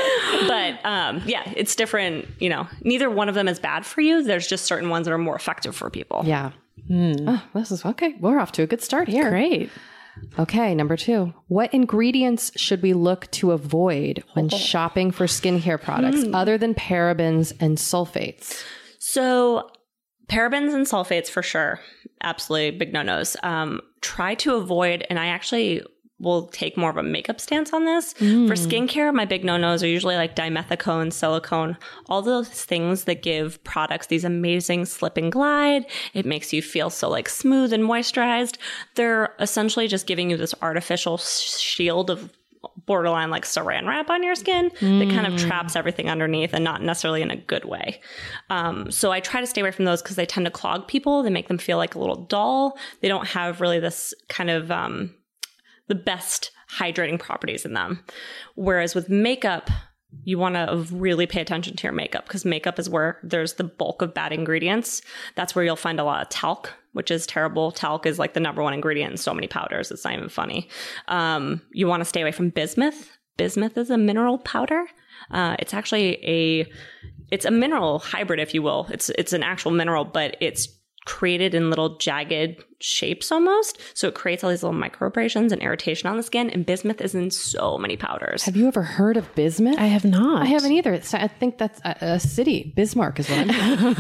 But um, yeah, it's different. You know, neither one of them is bad for you. There's just certain ones that are more effective for people. Yeah. Mm. Oh, this is okay. We're off to a good start here. Great. Okay, number two. What ingredients should we look to avoid when oh. shopping for skincare products mm. other than parabens and sulfates? So parabens and sulfates for sure. Absolutely big no-nos. Um, try to avoid, and I actually will take more of a makeup stance on this. Mm. For skincare, my big no-nos are usually like dimethicone, silicone, all those things that give products these amazing slip and glide. It makes you feel so like smooth and moisturized. They're essentially just giving you this artificial shield of borderline like saran wrap on your skin mm. that kind of traps everything underneath and not necessarily in a good way. Um, so I try to stay away from those because they tend to clog people. They make them feel like a little dull. They don't have really this kind of um, the best hydrating properties in them. Whereas with makeup, you want to really pay attention to your makeup because makeup is where there's the bulk of bad ingredients. That's where you'll find a lot of talc, which is terrible. Talc is like the number one ingredient in so many powders. It's not even funny. Um, you want to stay away from bismuth. Bismuth is a mineral powder. Uh, it's actually a, it's a mineral hybrid, if you will. It's, it's an actual mineral, but it's created in little jagged shapes almost. So it creates all these little microabrasions and irritation on the skin. And bismuth is in so many powders. Have you ever heard of bismuth? I have not. I haven't either. It's, I think that's a, a city. Bismarck is what I'm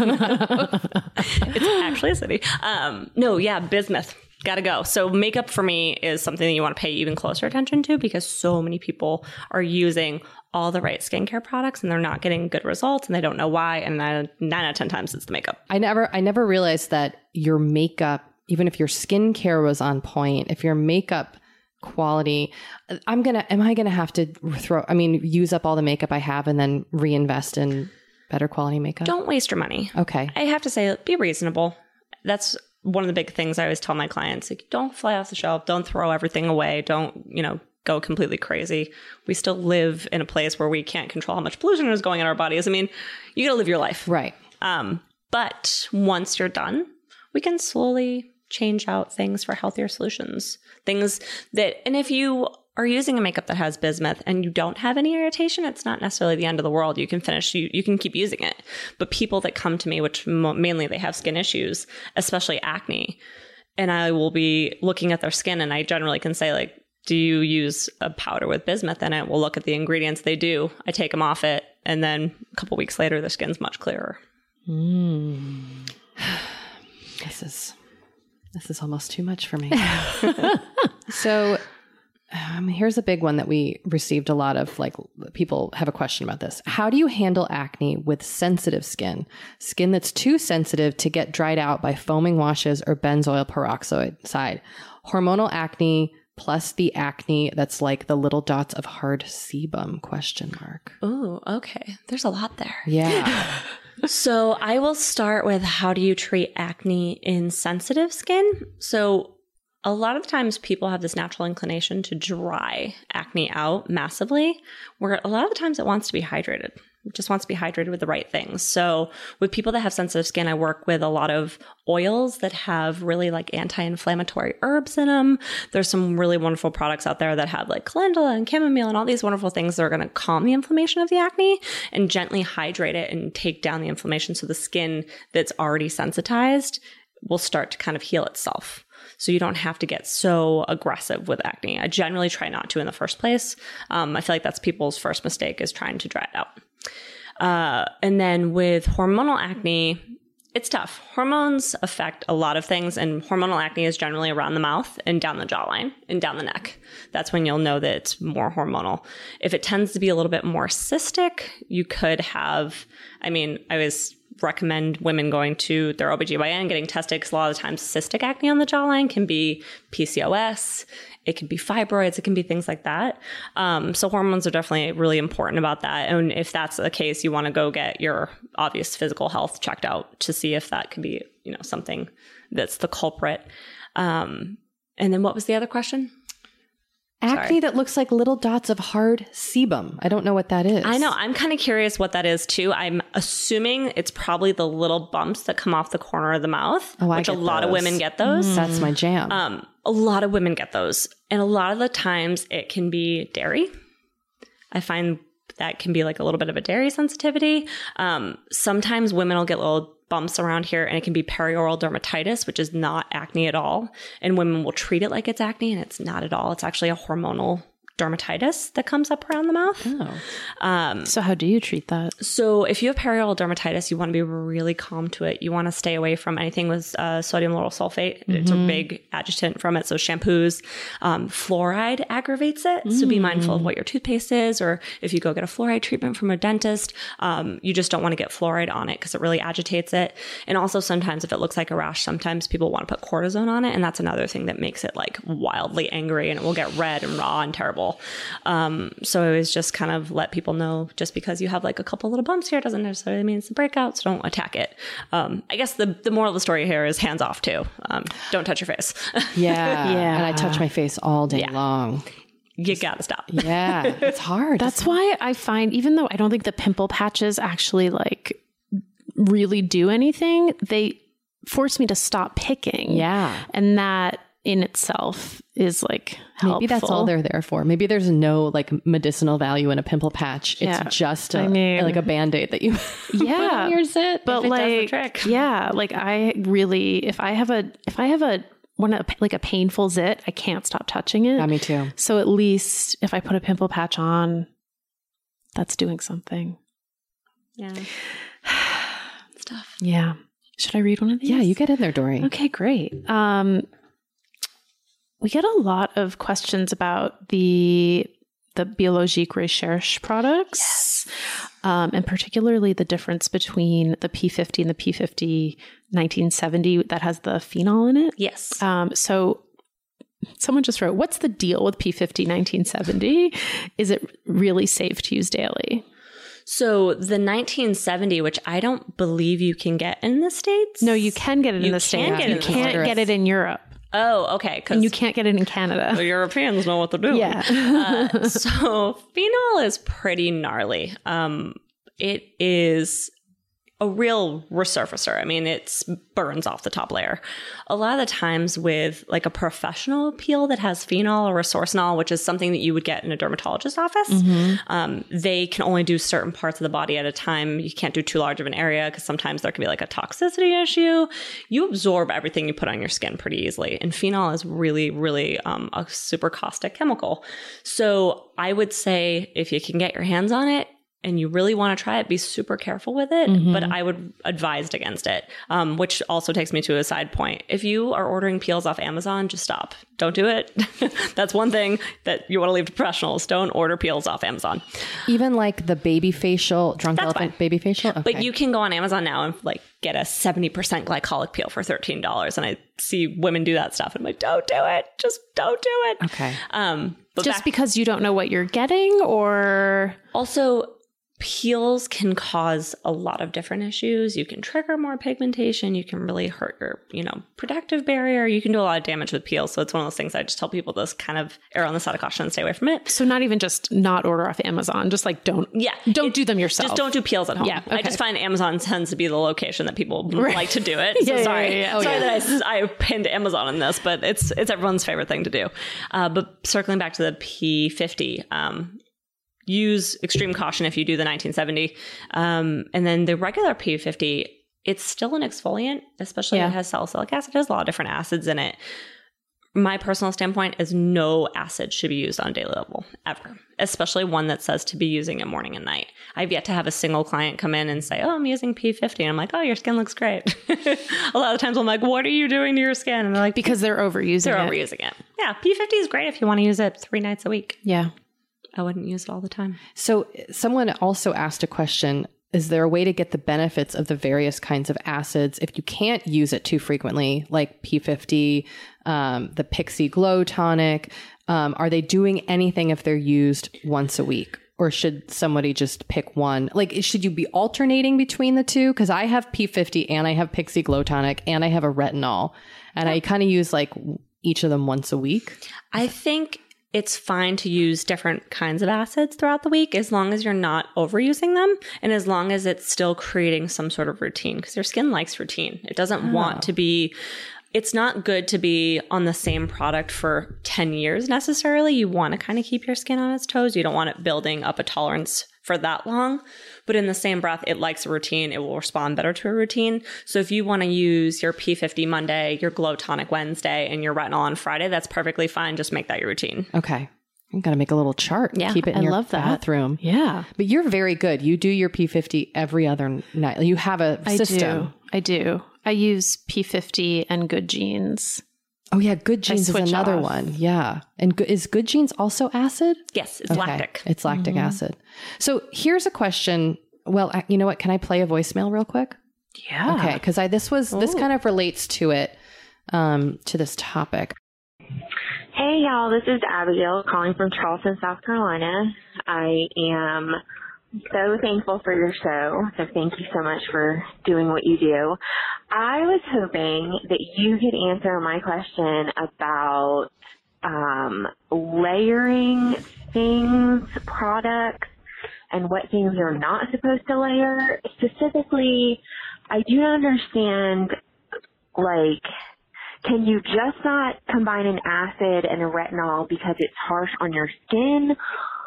It's actually a city. Um, no, yeah, bismuth. Gotta go. So makeup for me is something that you want to pay even closer attention to because so many people are using all the right skincare products and they're not getting good results and they don't know why. And nine, nine out of ten times it's the makeup. I never, I never realized that your makeup, even if your skincare was on point, if your makeup quality, I'm going to, am I going to have to throw, I mean, use up all the makeup I have and then reinvest in better quality makeup? Don't waste your money. Okay. I have to say, be reasonable. That's one of the big things I always tell my clients, like, don't fly off the shelf. Don't throw everything away. Don't, you know, go completely crazy. We still live in a place where we can't control how much pollution is going in our bodies. I mean, you got to live your life. Right. Um, but once you're done, we can slowly change out things for healthier solutions. Things that, and if you are using a makeup that has bismuth and you don't have any irritation, it's not necessarily the end of the world. You can finish, you, you can keep using it. But people that come to me, which mo- mainly they have skin issues, especially acne, and I will be looking at their skin and I generally can say like, do you use a powder with bismuth in it? We'll look at the ingredients. They do. I take them off it. And then a couple weeks later, their skin's much clearer. Mm. This is, this is almost too much for me. So um, here's a big one that we received a lot of, like people have a question about this. How do you handle acne with sensitive skin? Skin that's too sensitive to get dried out by foaming washes or benzoyl peroxide. Hormonal acne plus the acne that's like the little dots of hard sebum, question mark. Oh, okay. There's a lot there. Yeah. So I will start with how do you treat acne in sensitive skin? So a lot of times people have this natural inclination to dry acne out massively, where a lot of the times it wants to be hydrated. It just wants to be hydrated with the right things. So with people that have sensitive skin, I work with a lot of oils that have really like anti-inflammatory herbs in them. There's some really wonderful products out there that have like calendula and chamomile and all these wonderful things that are going to calm the inflammation of the acne and gently hydrate it and take down the inflammation so the skin that's already sensitized will start to kind of heal itself. So you don't have to get so aggressive with acne. I generally try not to in the first place. Um, I feel like that's people's first mistake is trying to dry it out. Uh, and then with hormonal acne, it's tough. Hormones affect a lot of things, and hormonal acne is generally around the mouth and down the jawline and down the neck. That's when you'll know that it's more hormonal. If it tends to be a little bit more cystic, you could have, I mean, I always recommend women going to their O B G Y N, getting tested, because a lot of the times cystic acne on the jawline can be P C O S. It can be fibroids. It can be things like that. Um, so hormones are definitely really important about that. And if that's the case, you want to go get your obvious physical health checked out to see if that could be, you know, something that's the culprit. Um, and then what was the other question? Acne Sorry. that looks like little dots of hard sebum. I don't know what that is. I know. I'm kind of curious what that is too. I'm assuming it's probably the little bumps that come off the corner of the mouth, Oh, I which a get lot of those. women get those. Mm. That's my jam. Um, a lot of women get those. And a lot of the times it can be dairy. I find that can be like a little bit of a dairy sensitivity. Um, sometimes women will get little bumps around here, and it can be perioral dermatitis, which is not acne at all. And women will treat it like it's acne, and it's not at all. It's actually a hormonal dermatitis that comes up around the mouth. Oh. Um, So how do you treat that? so if you have perioral dermatitis, you want to be really calm to it. You want to stay away from anything with uh, sodium lauryl sulfate. It's a big adjutant from it. So shampoos, um, fluoride aggravates it. So be mindful of what your toothpaste is, or if you go get a fluoride treatment from a dentist, um, you just don't want to get fluoride on it because it really agitates it. And also sometimes if it looks like a rash, sometimes people want to put cortisone on it. And that's another thing that makes it like wildly angry, and it will get red and raw and terrible. Um, so I always just kind of let people know, just because you have like a couple little bumps here doesn't necessarily mean it's a breakout, so don't attack it. Um, I guess the, the moral of the story here is hands off too. Um, don't touch your face. Yeah. Yeah. And I touch my face all day Yeah. long. You gotta stop. Yeah. It's hard. That's why I find, even though I don't think the pimple patches actually like really do anything, they force me to stop picking. Yeah. And that in itself is like helpful. Maybe that's all they're there for. Maybe there's no like medicinal value in a pimple patch. It's Yeah. just a, I mean- like a Band-Aid that you Yeah. Here's it. But If it does the like, trick. yeah, like I really, if I have a, if I have a, one of like a painful zit, I can't stop touching it. Yeah, me too. So at least if I put a pimple patch on, that's doing something. Yeah. It's tough. Yeah. Should I read one of these? Yeah, you get in there, Dory. Okay, great. Um, we get a lot of questions about the the Biologique Recherche products, yes. um, and particularly the difference between the P fifty and the P fifty nineteen seventy that has the phenol in it. Yes. Um, so someone just wrote, "What's the deal with P fifty nineteen seventy? Is it really safe to use daily?" So the nineteen seventy, which I don't believe you can get in the States. No, you can get it You in the can States. get it You in the can't States. get it in Europe. Oh, okay. And you can't get it in Canada. The Europeans know what to do. Yeah. uh, so phenol is pretty gnarly. Um, it is a real resurfacer. I mean, it burns off the top layer. A lot of the times with like a professional peel that has phenol or resorcinol, which is something that you would get in a dermatologist's office, Mm-hmm. um, they can only do certain parts of the body at a time. You can't do too large of an area because sometimes there can be like a toxicity issue. You absorb everything you put on your skin pretty easily. And phenol is really, really um, a super caustic chemical. So I would say if you can get your hands on it, and you really want to try it, be super careful with it. Mm-hmm. But I would advise against it, um, which also takes me to a side point. If you are ordering peels off Amazon, just stop. Don't do it. That's one thing that you want to leave to professionals. Don't order peels off Amazon. Even like the baby facial, drunk That's elephant fine. baby facial. Okay. But you can go on Amazon now and like get a seventy percent glycolic peel for thirteen dollars. And I see women do that stuff. And I'm like, don't do it. Just don't do it. Okay. Um, but Just back- because you don't know what you're getting, or also, peels can cause a lot of different issues. You can trigger more pigmentation. You can really hurt your, you know, protective barrier. You can do a lot of damage with peels. So it's one of those things I just tell people to kind of err on the side of caution and stay away from it. so not even just not order off Amazon, just like don't, Yeah. don't it- do them yourself. Just don't do peels at home. Yeah, I okay. just find Amazon tends to be the location that people Right. like to do it. So Yeah, yeah, sorry. yeah, yeah. Oh, sorry yeah. that I, I pinned Amazon in this, but it's it's everyone's favorite thing to do. Uh, but circling back to the P fifty, um, use extreme caution if you do the nineteen seventy. Um, and then the regular P fifty, it's still an exfoliant, especially Yeah. if it has salicylic acid. It has a lot of different acids in it. my personal standpoint is no acid should be used on a daily level ever, especially one that says to be using it morning and night. I've yet to have a single client come in and say, oh, I'm using P fifty. And I'm like, oh, your skin looks great. A lot of times I'm like, what are you doing to your skin? And they're like, because they're overusing they're it. overusing it. Yeah. P fifty is great if you want to use it three nights a week. Yeah. I wouldn't use it all the time. So someone also asked a question. Is there a way to get the benefits of the various kinds of acids if you can't use it too frequently, like P fifty, um, the Pixie Glow Tonic? Um, are they doing anything if they're used once a week? Or should somebody just pick one? Like, should you be alternating between the two? Because I have P fifty and I have Pixie Glow Tonic and I have a retinol. And I kind of use like each of them once a week. I think it's fine to use different kinds of acids throughout the week as long as you're not overusing them and as long as it's still creating some sort of routine, because your skin likes routine. It doesn't oh. want to be, it's not good to be on the same product for ten years necessarily. You want to kind of keep your skin on its toes. You don't want it building up a tolerance for that long. But in the same breath, it likes a routine. It will respond better to a routine. So if you want to use your P fifty Monday, your Glow Tonic Wednesday, and your retinol on Friday, that's perfectly fine. Just make that your routine. Okay. You got to make a little chart. Yeah, Keep it in I your love that. bathroom. Yeah. But you're very good. You do your P fifty every other night. You have a system. I do. I do. I use P fifty and Good Genes. Oh, yeah. Good Genes is another off. one. Yeah. And go- is Good Genes also acid? Yes, it's Okay. lactic. It's lactic Mm-hmm. acid. So here's a question. Well, I- you know what? Can I play a voicemail real quick? Yeah. Okay. Because I this was this Ooh. kind of relates to it, um, to this topic. Hey, y'all. This is Abigail calling from Charleston, South Carolina. I am so thankful for your show, so thank you so much for doing what you do. I was hoping that you could answer my question about um, layering things, products, and what things you're not supposed to layer. Specifically, I do not understand, like, can you just not combine an acid and a retinol because it's harsh on your skin?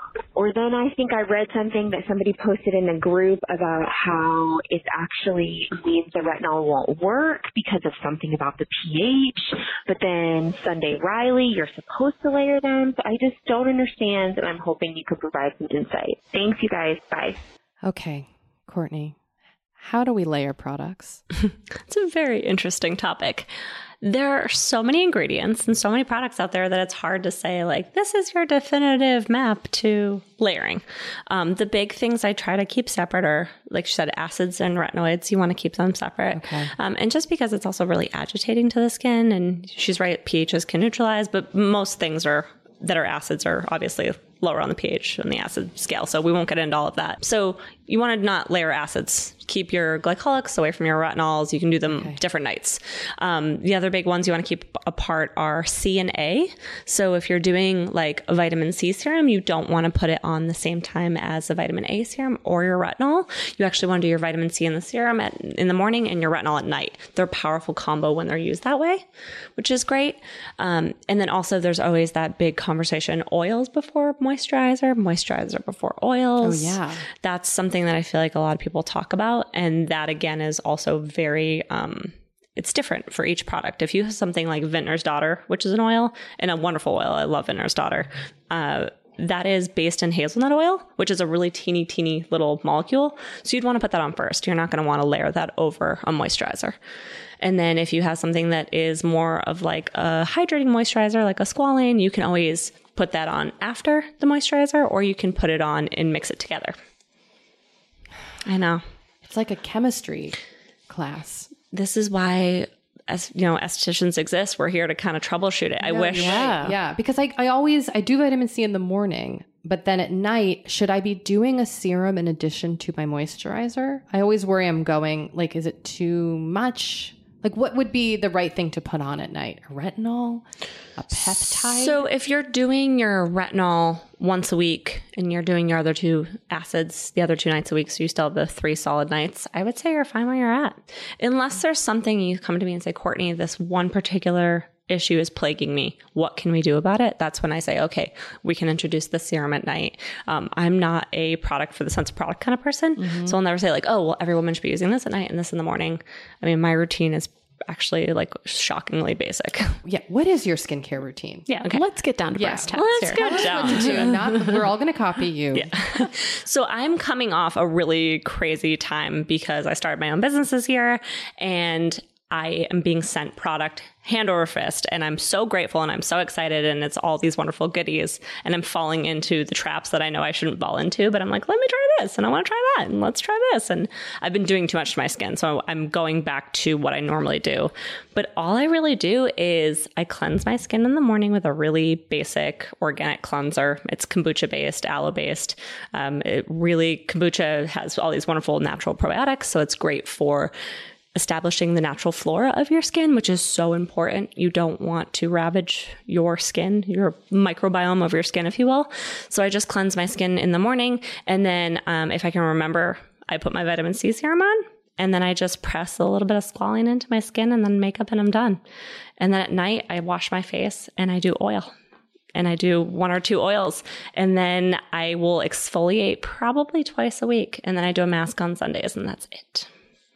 Or then I think I read something that somebody posted in the group about how it actually means the retinol won't work because of something about the pH. But then Sunday Riley, you're supposed to layer them. So I just don't understand, and I'm hoping you could provide some insight. Thanks, you guys. Bye. Okay, Courtney, how do we layer products? It's a very interesting topic. There are so many ingredients and so many products out there that it's hard to say, like, this is your definitive map to layering. Um, the big things I try to keep separate are, like she said, acids and retinoids. You want to keep them separate. Okay. Um, and just because it's also really agitating to the skin, and she's right, pHs can neutralize, but most things are that are acids are obviously lower on the pH on the acid scale. So we won't get into all of that. So you want to not layer acids. Keep your glycolics away from your retinols. You can do them Okay. different nights. Um, the other big ones you want to keep apart are C and A. So if you're doing like a vitamin C serum, you don't want to put it on the same time as a vitamin A serum or your retinol. You actually want to do your vitamin C in the serum at, in the morning and your retinol at night. They're a powerful combo when they're used that way, which is great. Um, and then also there's always that big conversation, oils before moisturizer, moisturizer before oils. Oh, yeah. That's something that I feel like a lot of people talk about. And that again is also very, um, it's different for each product. If you have something like Vintner's Daughter, which is an oil and a wonderful oil, I love Vintner's Daughter. Uh, that is based in hazelnut oil, which is a really teeny, teeny little molecule. So you'd want to put that on first. You're not going to want to layer that over a moisturizer. And then if you have something that is more of like a hydrating moisturizer, like a squalane, you can always put that on after the moisturizer, or you can put it on and mix it together. I know. It's like a chemistry class. This is why, as you know, estheticians exist. We're here to kind of troubleshoot it. I Yeah, wish. Yeah. Yeah. Because I, I always, I do vitamin C in the morning, but then at night, should I be doing a serum in addition to my moisturizer? I always worry I'm going, like, is it too much? Like, what would be the right thing to put on at night? A retinol? A peptide? So if you're doing your retinol once a week and you're doing your other two acids the other two nights a week, so you still have the three solid nights, I would say you're fine where you're at. Unless there's something you come to me and say, Courtney, this one particular issue is plaguing me. What can we do about it? That's when I say, okay, we can introduce the serum at night. Um, I'm not a product for the sense of product kind of person. Mm-hmm. So I'll never say like, oh, well, every woman should be using this at night and this in the morning. I mean, my routine is actually like shockingly basic. Yeah. What is your skincare routine? Yeah. Okay. Let's get down to Yeah, brass tacks let's here. get down What to do. Not, we're all going to copy you. Yeah. So I'm coming off a really crazy time because I started my own businesses here and I am being sent product hand over fist, and I'm so grateful and I'm so excited, and it's all these wonderful goodies, and I'm falling into the traps that I know I shouldn't fall into, but I'm like, let me try this, and I want to try that, and let's try this, and I've been doing too much to my skin, so I'm going back to what I normally do. But all I really do is I cleanse my skin in the morning with a really basic organic cleanser. It's kombucha based, aloe based. Um, it really, kombucha has all these wonderful natural probiotics, so it's great for establishing the natural flora of your skin, which is so important. You don't want to ravage your skin, your microbiome of your skin, if you will. So I just cleanse my skin in the morning. And then um, if I can remember, I put my vitamin C serum on. And then I just press a little bit of squalene into my skin and then makeup, and I'm done. And then at night, I wash my face and I do oil. And I do one or two oils. And then I will exfoliate probably twice a week. And then I do a mask on Sundays, and that's it.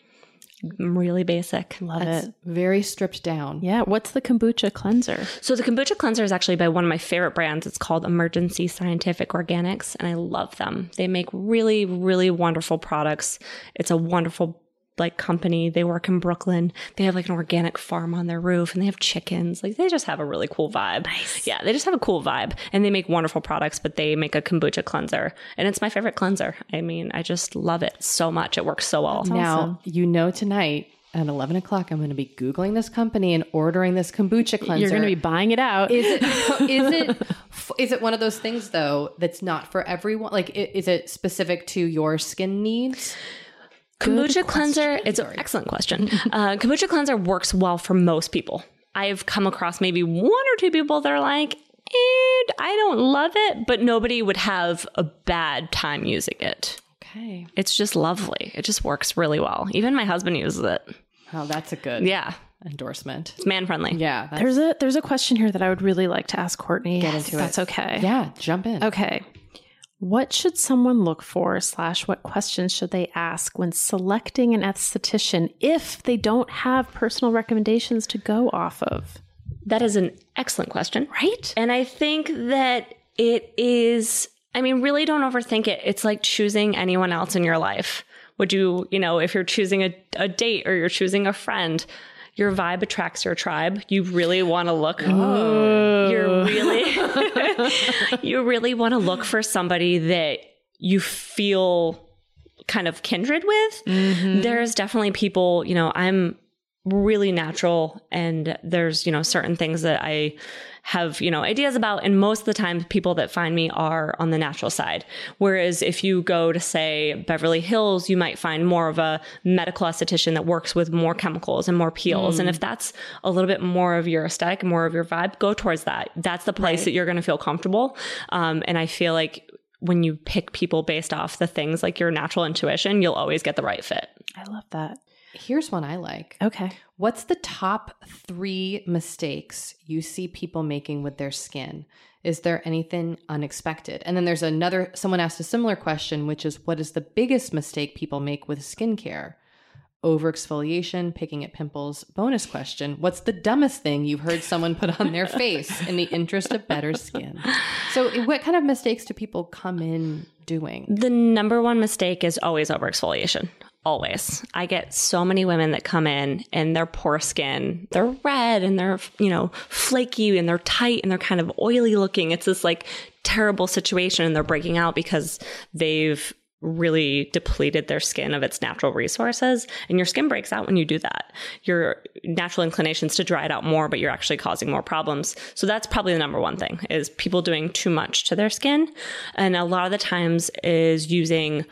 Really basic. Love That's it. very stripped down. Yeah. What's the kombucha cleanser? So the kombucha cleanser is actually by one of my favorite brands. It's called Emergency Scientific Organics, and I love them. They make really, really wonderful products. It's a wonderful like company. They work in Brooklyn. They have like an organic farm on their roof, and they have chickens. Like they just have a really cool vibe. Nice. Yeah, they just have a cool vibe, and they make wonderful products, but they make a kombucha cleanser, and it's my favorite cleanser. I mean, I just love it so much. It works so well. Now, awesome. you know, tonight at eleven o'clock, I'm going to be Googling this company and ordering this kombucha cleanser. You're going to be buying it out. Is it, is it, is it one of those things though, that's not for everyone? Like, i- is it specific to your skin needs? Kombucha cleanser, it's an excellent question. Uh, kombucha cleanser works well for most people. I've come across maybe one or two people that are like, eh, I don't love it, but nobody would have a bad time using it. Okay. It's just lovely. It just works really well. Even my husband uses it. Oh, that's a good Yeah. endorsement. It's man friendly. Yeah. That's, There's a there's a question here that I would really like to ask Courtney. Get into if That's it. okay. yeah, jump in. Okay. What should someone look for, slash, what questions should they ask when selecting an esthetician if they don't have personal recommendations to go off of? That is an excellent question. Right? And I think that it is, I mean, really don't overthink it. It's like choosing anyone else in your life. Would you, you know, if you're choosing a, a date or you're choosing a friend, your vibe attracts your tribe. You really want to look. Oh. You're really, you really want to look for somebody that you feel kind of kindred with. Mm-hmm. There's definitely people, you know, I'm really natural, and there's, you know, certain things that I have, you know, ideas about. And most of the time people that find me are on the natural side. Whereas if you go to, say, Beverly Hills, you might find more of a medical esthetician that works with more chemicals and more peels. Mm. And if that's a little bit more of your aesthetic, more of your vibe, go towards that. That's the place right. that you're going to feel comfortable. Um, and I feel like when you pick people based off the things like your natural intuition, you'll always get the right fit. I love that. Here's one I like. Okay. What's the top three mistakes you see people making with their skin? Is there anything unexpected? And then there's another, someone asked a similar question, which is, what is the biggest mistake people make with skincare? Over exfoliation, picking at pimples. Bonus question, what's the dumbest thing you've heard someone put on their face in the interest of better skin? So what kind of mistakes do people come in doing? The number one mistake is always over exfoliation. Always. I get so many women that come in and their poor skin, they're red and they're, you know, flaky and they're tight and they're kind of oily looking. It's this like terrible situation, and they're breaking out because they've really depleted their skin of its natural resources. And your skin breaks out when you do that. Your natural inclinations to dry it out more, but you're actually causing more problems. So that's probably the number one thing, is people doing too much to their skin. And a lot of the times is using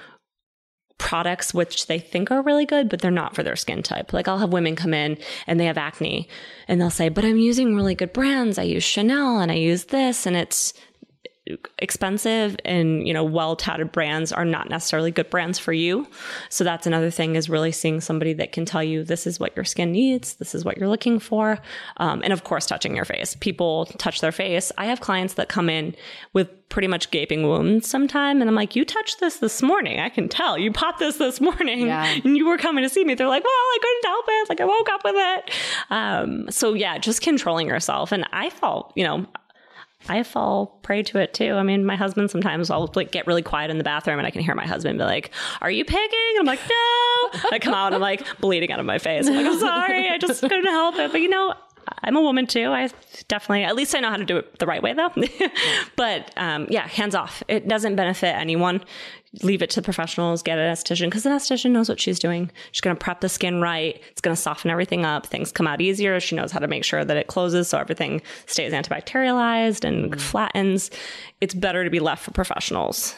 products which they think are really good, but they're not for their skin type. Like I'll have women come in and they have acne and they'll say, but I'm using really good brands. I use Chanel and I use this, and it's expensive and, you know, well-touted brands are not necessarily good brands for you. So that's another thing, is really seeing somebody that can tell you this is what your skin needs, this is what you're looking for. Um, and of course, touching your face. People touch their face. I have clients that come in with pretty much gaping wounds sometime. And I'm like, you touched this this morning. I can tell you popped this this morning Yeah. and you were coming to see me. They're like, well, I couldn't help it. Like I woke up with it. Um, so yeah, just controlling yourself. And I fall, you know, I fall prey to it too. I mean, my husband, sometimes I'll like get really quiet in the bathroom and I can hear my husband be like, are you picking? And I'm like, no. I come out and I'm like bleeding out of my face. I'm like, I'm sorry. I just couldn't help it. But you know, I'm a woman too. I definitely, at least I know how to do it the right way though. But um, yeah, hands off. It doesn't benefit anyone. Leave it to professionals, get an esthetician, because an esthetician knows what she's doing. She's going to prep the skin right. It's going to soften everything up. Things come out easier. She knows how to make sure that it closes so everything stays antibacterialized and mm. flattens. It's better to be left for professionals.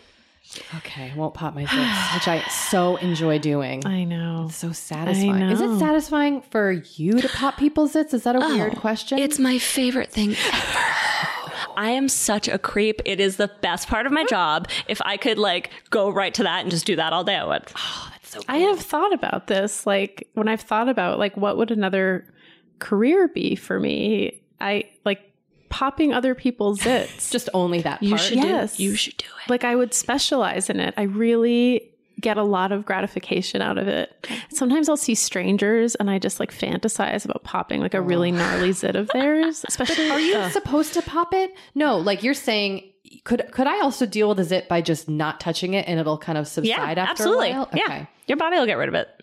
Okay, I won't pop my zits, which I so enjoy doing. I know. It's so satisfying. I know. Is it satisfying for you to pop people's zits? Is that a oh, weird question? It's my favorite thing ever. I am such a creep. It is the best part of my job. If I could like go right to that and just do that all day, I would. Oh, that's so cool. I have thought about this. Like when I've thought about like what would another career be for me, I like popping other people's zits. Just only that part. You should yes. do, you should do it. Like I would specialize in it. I really get a lot of gratification out of it. Sometimes I'll see strangers and I just like fantasize about popping like a really gnarly zit of theirs. Especially, are you uh, supposed to pop it? No, like you're saying, could could I also deal with a zit by just not touching it and it'll kind of subside yeah, after absolutely. a while? Yeah, Okay. your body will get rid of it.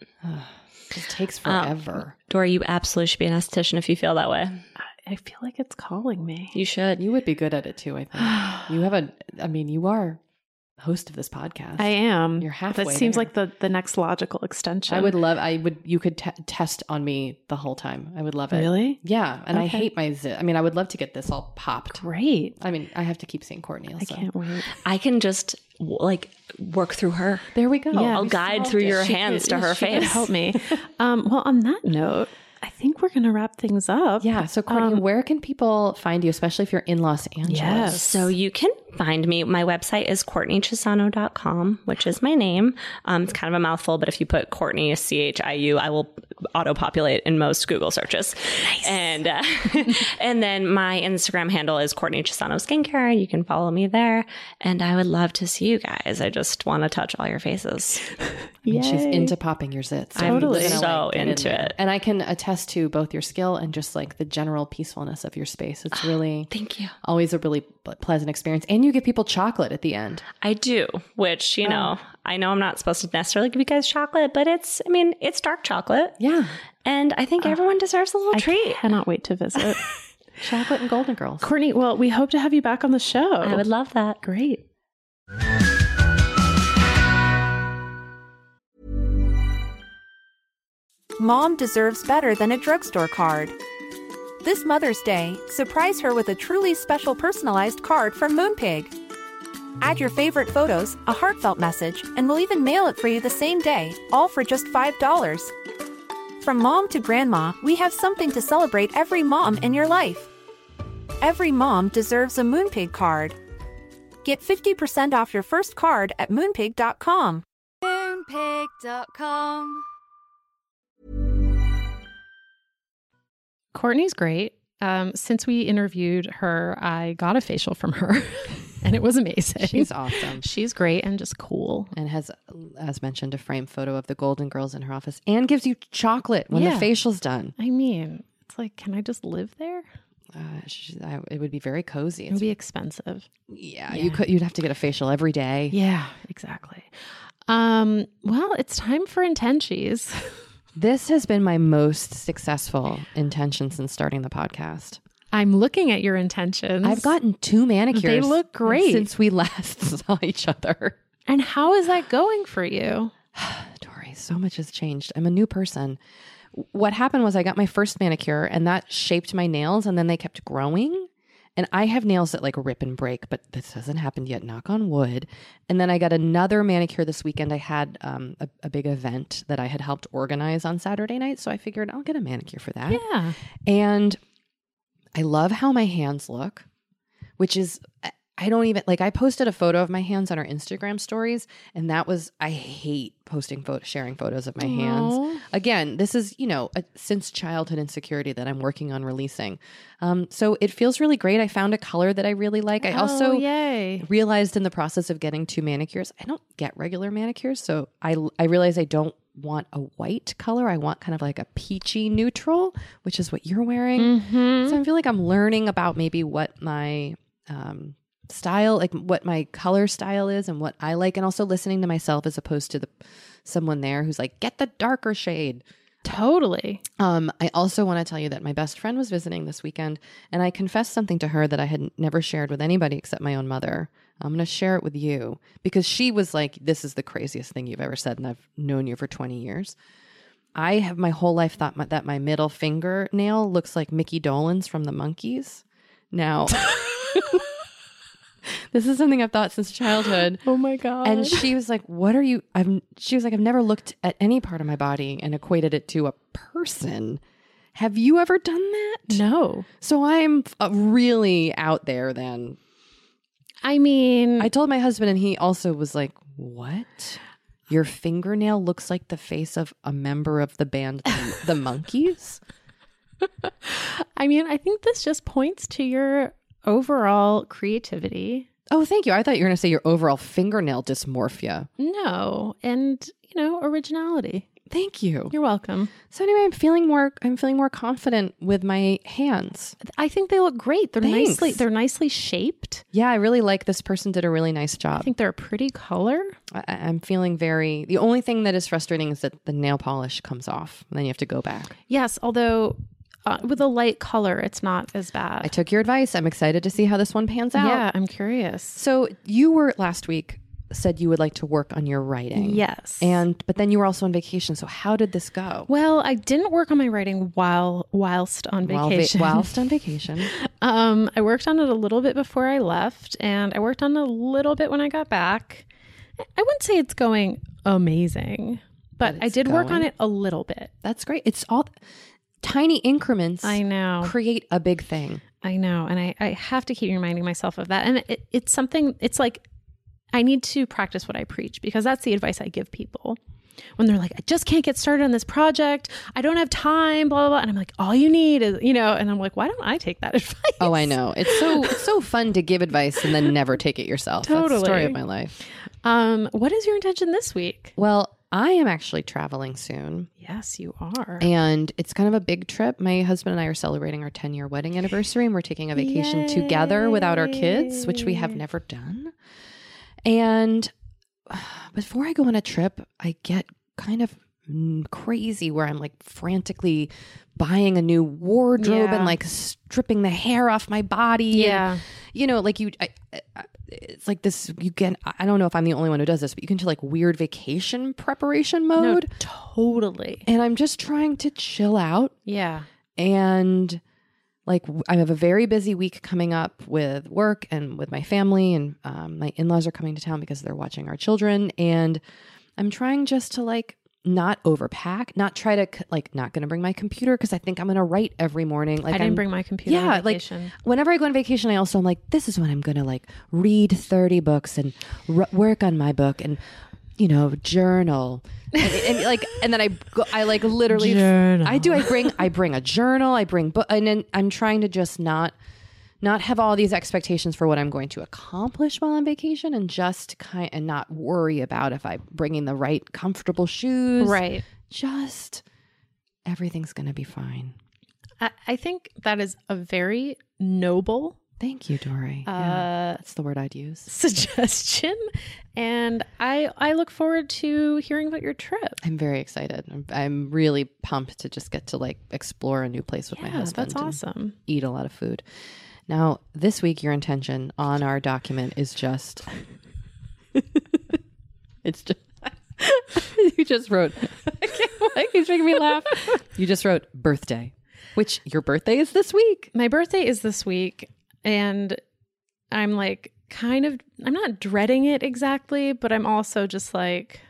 It takes forever. Um, Dora, you absolutely should be an esthetician if you feel that way. I feel like it's calling me. You should. You would be good at it too, I think. You have a, I mean, you are host of this podcast. I am. You're halfway That seems there. like the, the next logical extension. I would love, I would, you could t- test on me the whole time. I would love it. Really? Yeah. And I Okay. hate my zit. I mean, I would love to get this all popped. Great. I mean, I have to keep seeing Courtney also. I can't wait. I can just w- like work through her. There we go. Yeah, I'll we guide solved through it. your She hands It- to her she could face. help me. Um, well, on that note, I think we're going to wrap things up. Yeah. So Courtney, Um, where can people find you, especially if you're in Los Angeles? Yes. So you can find me. My website is courtney chisano dot com, which is my name. Um, it's kind of a mouthful, but if you put Courtney, C H I U, I will auto-populate in most Google searches. Nice. And, uh, and then my Instagram handle is Courtney Chisano Skincare. You can follow me there. And I would love to see you guys. I just want to touch all your faces. I mean, she's into popping your zits. Totally. I'm so get in into there. it. And I can attest to both your skill and just like the general peacefulness of your space. It's really Thank you. always a really p- pleasant experience. And you give people chocolate at the end. I do, which, you know, I know I'm not supposed to necessarily give you guys chocolate, but it's, I mean, it's dark chocolate. Yeah. And I think everyone deserves a little I treat. cannot wait to visit. Chocolate and Golden Girls. Courtney, well, we hope to have you back on the show. I would love that. Great. Mom deserves better than a drugstore card. This Mother's Day, surprise her with a truly special personalized card from Moonpig. Add your favorite photos, a heartfelt message, and we'll even mail it for you the same day, all for just five dollars. From mom to grandma, we have something to celebrate every mom in your life. Every mom deserves a Moonpig card. Get fifty percent off your first card at moonpig dot com. moonpig dot com. Courtney's great. Um, since we interviewed her, I got a facial from her and it was amazing. She's awesome. She's great and just cool. And has, as mentioned, a framed photo of the Golden Girls in her office and gives you chocolate when Yeah. the facial's done. I mean, it's like, can I just live there? Uh, she, I, it would be very cozy. It would be expensive. Yeah, Yeah. you could. You'd have to get a facial every day. Yeah, exactly. Um, well, it's time for Intentions. This has been my most successful intention since starting the podcast. I'm looking at your intentions. I've gotten two manicures. They look great. Since we last saw each other. And how is that going for you? Tori, so much has changed. I'm a new person. What happened was I got my first manicure and that shaped my nails and then they kept growing. And I have nails that like rip and break, but this hasn't happened yet, knock on wood. And then I got another manicure this weekend. I had um, a, a big event that I had helped organize on Saturday night. So I figured I'll get a manicure for that. Yeah. And I love how my hands look, which is, I don't even like I posted a photo of my hands on our Instagram stories, and that was I hate posting photo sharing photos of my Aww. hands. Again, this is, you know, a, since childhood insecurity that I'm working on releasing. Um, so it feels really great. I found a color that I really like. I oh, also yay. realized in the process of getting two manicures, I don't get regular manicures, so I I realized I don't want a white color. I want kind of like a peachy neutral, which is what you're wearing. Mm-hmm. So I feel like I'm learning about maybe what my um style, like what my color style is and what I like, and also listening to myself as opposed to the someone there who's like, get the darker shade. Totally. Um, I also want to tell you that my best friend was visiting this weekend, and I confessed something to her that I had never shared with anybody except my own mother. I'm going to share it with you because she was like, this is the craziest thing you've ever said, and I've known you for twenty years. I have my whole life thought my, that my middle fingernail looks like Mickey Dolenz from the Monkees. Now... This is something I've thought since childhood. Oh my God. And she was like, what are you, I've, she was like, I've never looked at any part of my body and equated it to a person. Have you ever done that? No. So I'm uh, really out there then. I mean, I told my husband and he also was like, what? Your fingernail looks like the face of a member of the band, The, the Monkees? I mean, I think this just points to your overall creativity. Oh, thank you. I thought you were going to say your overall fingernail dysmorphia. No. And, you know, originality. Thank you. You're welcome. So anyway, I'm feeling more I'm feeling more confident with my hands. I think they look great. They're Thanks. nicely they're nicely shaped. Yeah, I really like this person did a really nice job. I think they're a pretty color. I, I'm feeling very the only thing that is frustrating is that the nail polish comes off and then you have to go back. Yes, although Uh, with a light color, it's not as bad. I took your advice. I'm excited to see how this one pans out. Yeah, I'm curious. So you were last week said you would like to work on your writing. Yes. And but then you were also on vacation. So how did this go? Well, I didn't work on my writing while whilst on vacation. While va- whilst on vacation. um, I worked on it a little bit before I left, and I worked on it a little bit when I got back. I wouldn't say it's going amazing, but, but I did going. work on it a little bit. That's great. It's all tiny increments. I know. Create a big thing. I know. And I, I have to keep reminding myself of that. And it, it's something, it's like, I need to practice what I preach because that's the advice I give people when they're like, I just can't get started on this project. I don't have time, blah, blah, blah. And I'm like, all you need is, you know, and I'm like, why don't I take that advice? Oh, I know. It's so, it's so fun to give advice and then never take it yourself. Totally. That's the story of my life. Um, what is your intention this week? Well, I am actually traveling soon. Yes, you are. And it's kind of a big trip. My husband and I are celebrating our ten-year wedding anniversary, and we're taking a vacation Yay. together without our kids, which we have never done. And before I go on a trip, I get kind of crazy where I'm like frantically buying a new wardrobe yeah. and like stripping the hair off my body. Yeah. And, you know, like you... I, I, it's like this, you get, I don't know if I'm the only one who does this, but you get into like weird vacation preparation mode. No, totally. And I'm just trying to chill out. Yeah. And like, I have a very busy week coming up with work and with my family, and um, my in-laws are coming to town because they're watching our children. And I'm trying just to like not overpack, not try to like, not going to bring my computer because I think I'm going to write every morning. Like I didn't I'm, bring my computer yeah, on vacation. Like whenever I go on vacation, I also am like, this is when I'm going to like read thirty books and r- work on my book and, you know, journal. and, and like, and then I go, I like literally, journal. I do, I bring, I bring a journal, I bring book, and then I'm trying to just not, not have all these expectations for what I'm going to accomplish while on vacation, and just kind and not worry about if I'm bringing the right comfortable shoes. Right. Just everything's going to be fine. I, I think that is a very noble. Thank you, Dory. Uh, yeah, that's the word I'd use. Suggestion. And I I look forward to hearing about your trip. I'm very excited. I'm, I'm really pumped to just get to like explore a new place with yeah, my husband. That's awesome. Eat a lot of food. Now, this week, your intention on our document is just, it's just, you just wrote, I can't, it keeps making me laugh. You just wrote birthday, which your birthday is this week. My birthday is this week. And I'm like, kind of, I'm not dreading it exactly, but I'm also just like,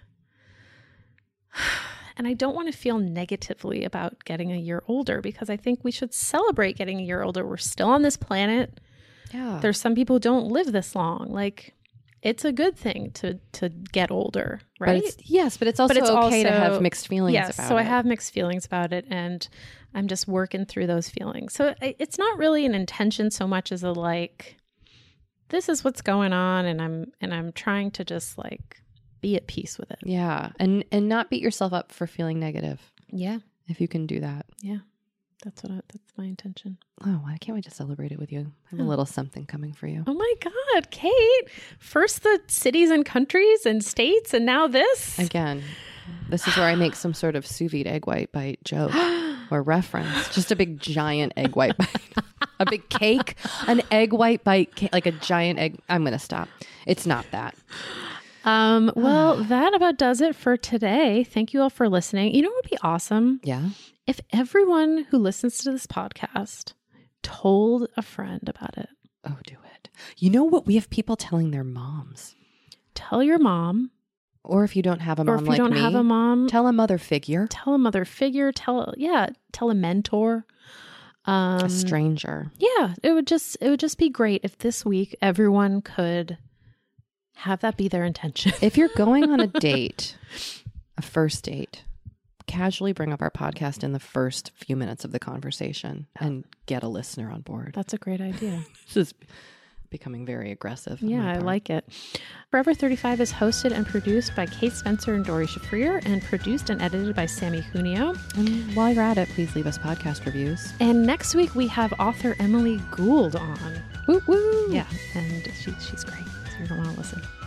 and I don't want to feel negatively about getting a year older because I think we should celebrate getting a year older. We're still on this planet. Yeah. There's some people who don't live this long. Like, it's a good thing to to get older, right? But it's, yes, but it's also but it's okay to also- have mixed feelings yes, about so it. I have mixed feelings about it, and I'm just working through those feelings. So I- it's not really an intention so much as a like, this is what's going on, and I'm and I'm trying to just like be at peace with it. Yeah. And and not beat yourself up for feeling negative. Yeah, If you can do that. yeah, that's what I, that's my intention. Oh, I can't wait to celebrate it with you. I have a Oh. little something coming for you. Oh my God, Kate! First the cities and countries and states, and now this. Again, this is where I make some sort of sous vide egg white bite joke or reference. Just a big giant egg white bite. A big cake, an egg white bite, ca- like a giant egg. I'm going to stop. It's not that. Um, well, that about does it for today. Thank you all for listening. You know what would be awesome? Yeah. If everyone who listens to this podcast told a friend about it. Oh, do it. You know what? We have people telling their moms. Tell your mom. Or if you don't have a Or mom if you like don't me, have a mom, tell a mother figure. tell a mother figure, tell yeah, tell a mentor. Um A stranger. Yeah, it would just it would just be great if this week everyone could have that be their intention. If you're going on a date, a first date, casually bring up our podcast in the first few minutes of the conversation and get a listener on board. That's a great idea. This is becoming very aggressive. on Yeah, my I part. like it. Forever thirty-five is hosted and produced by Kate Spencer and Dory Shafrir, and produced and edited by Sammy Junio. And while you're at it, please leave us podcast reviews. And next week we have author Emily Gould on. Woo woo. Yeah, and she, she's great. So you're going to want to listen.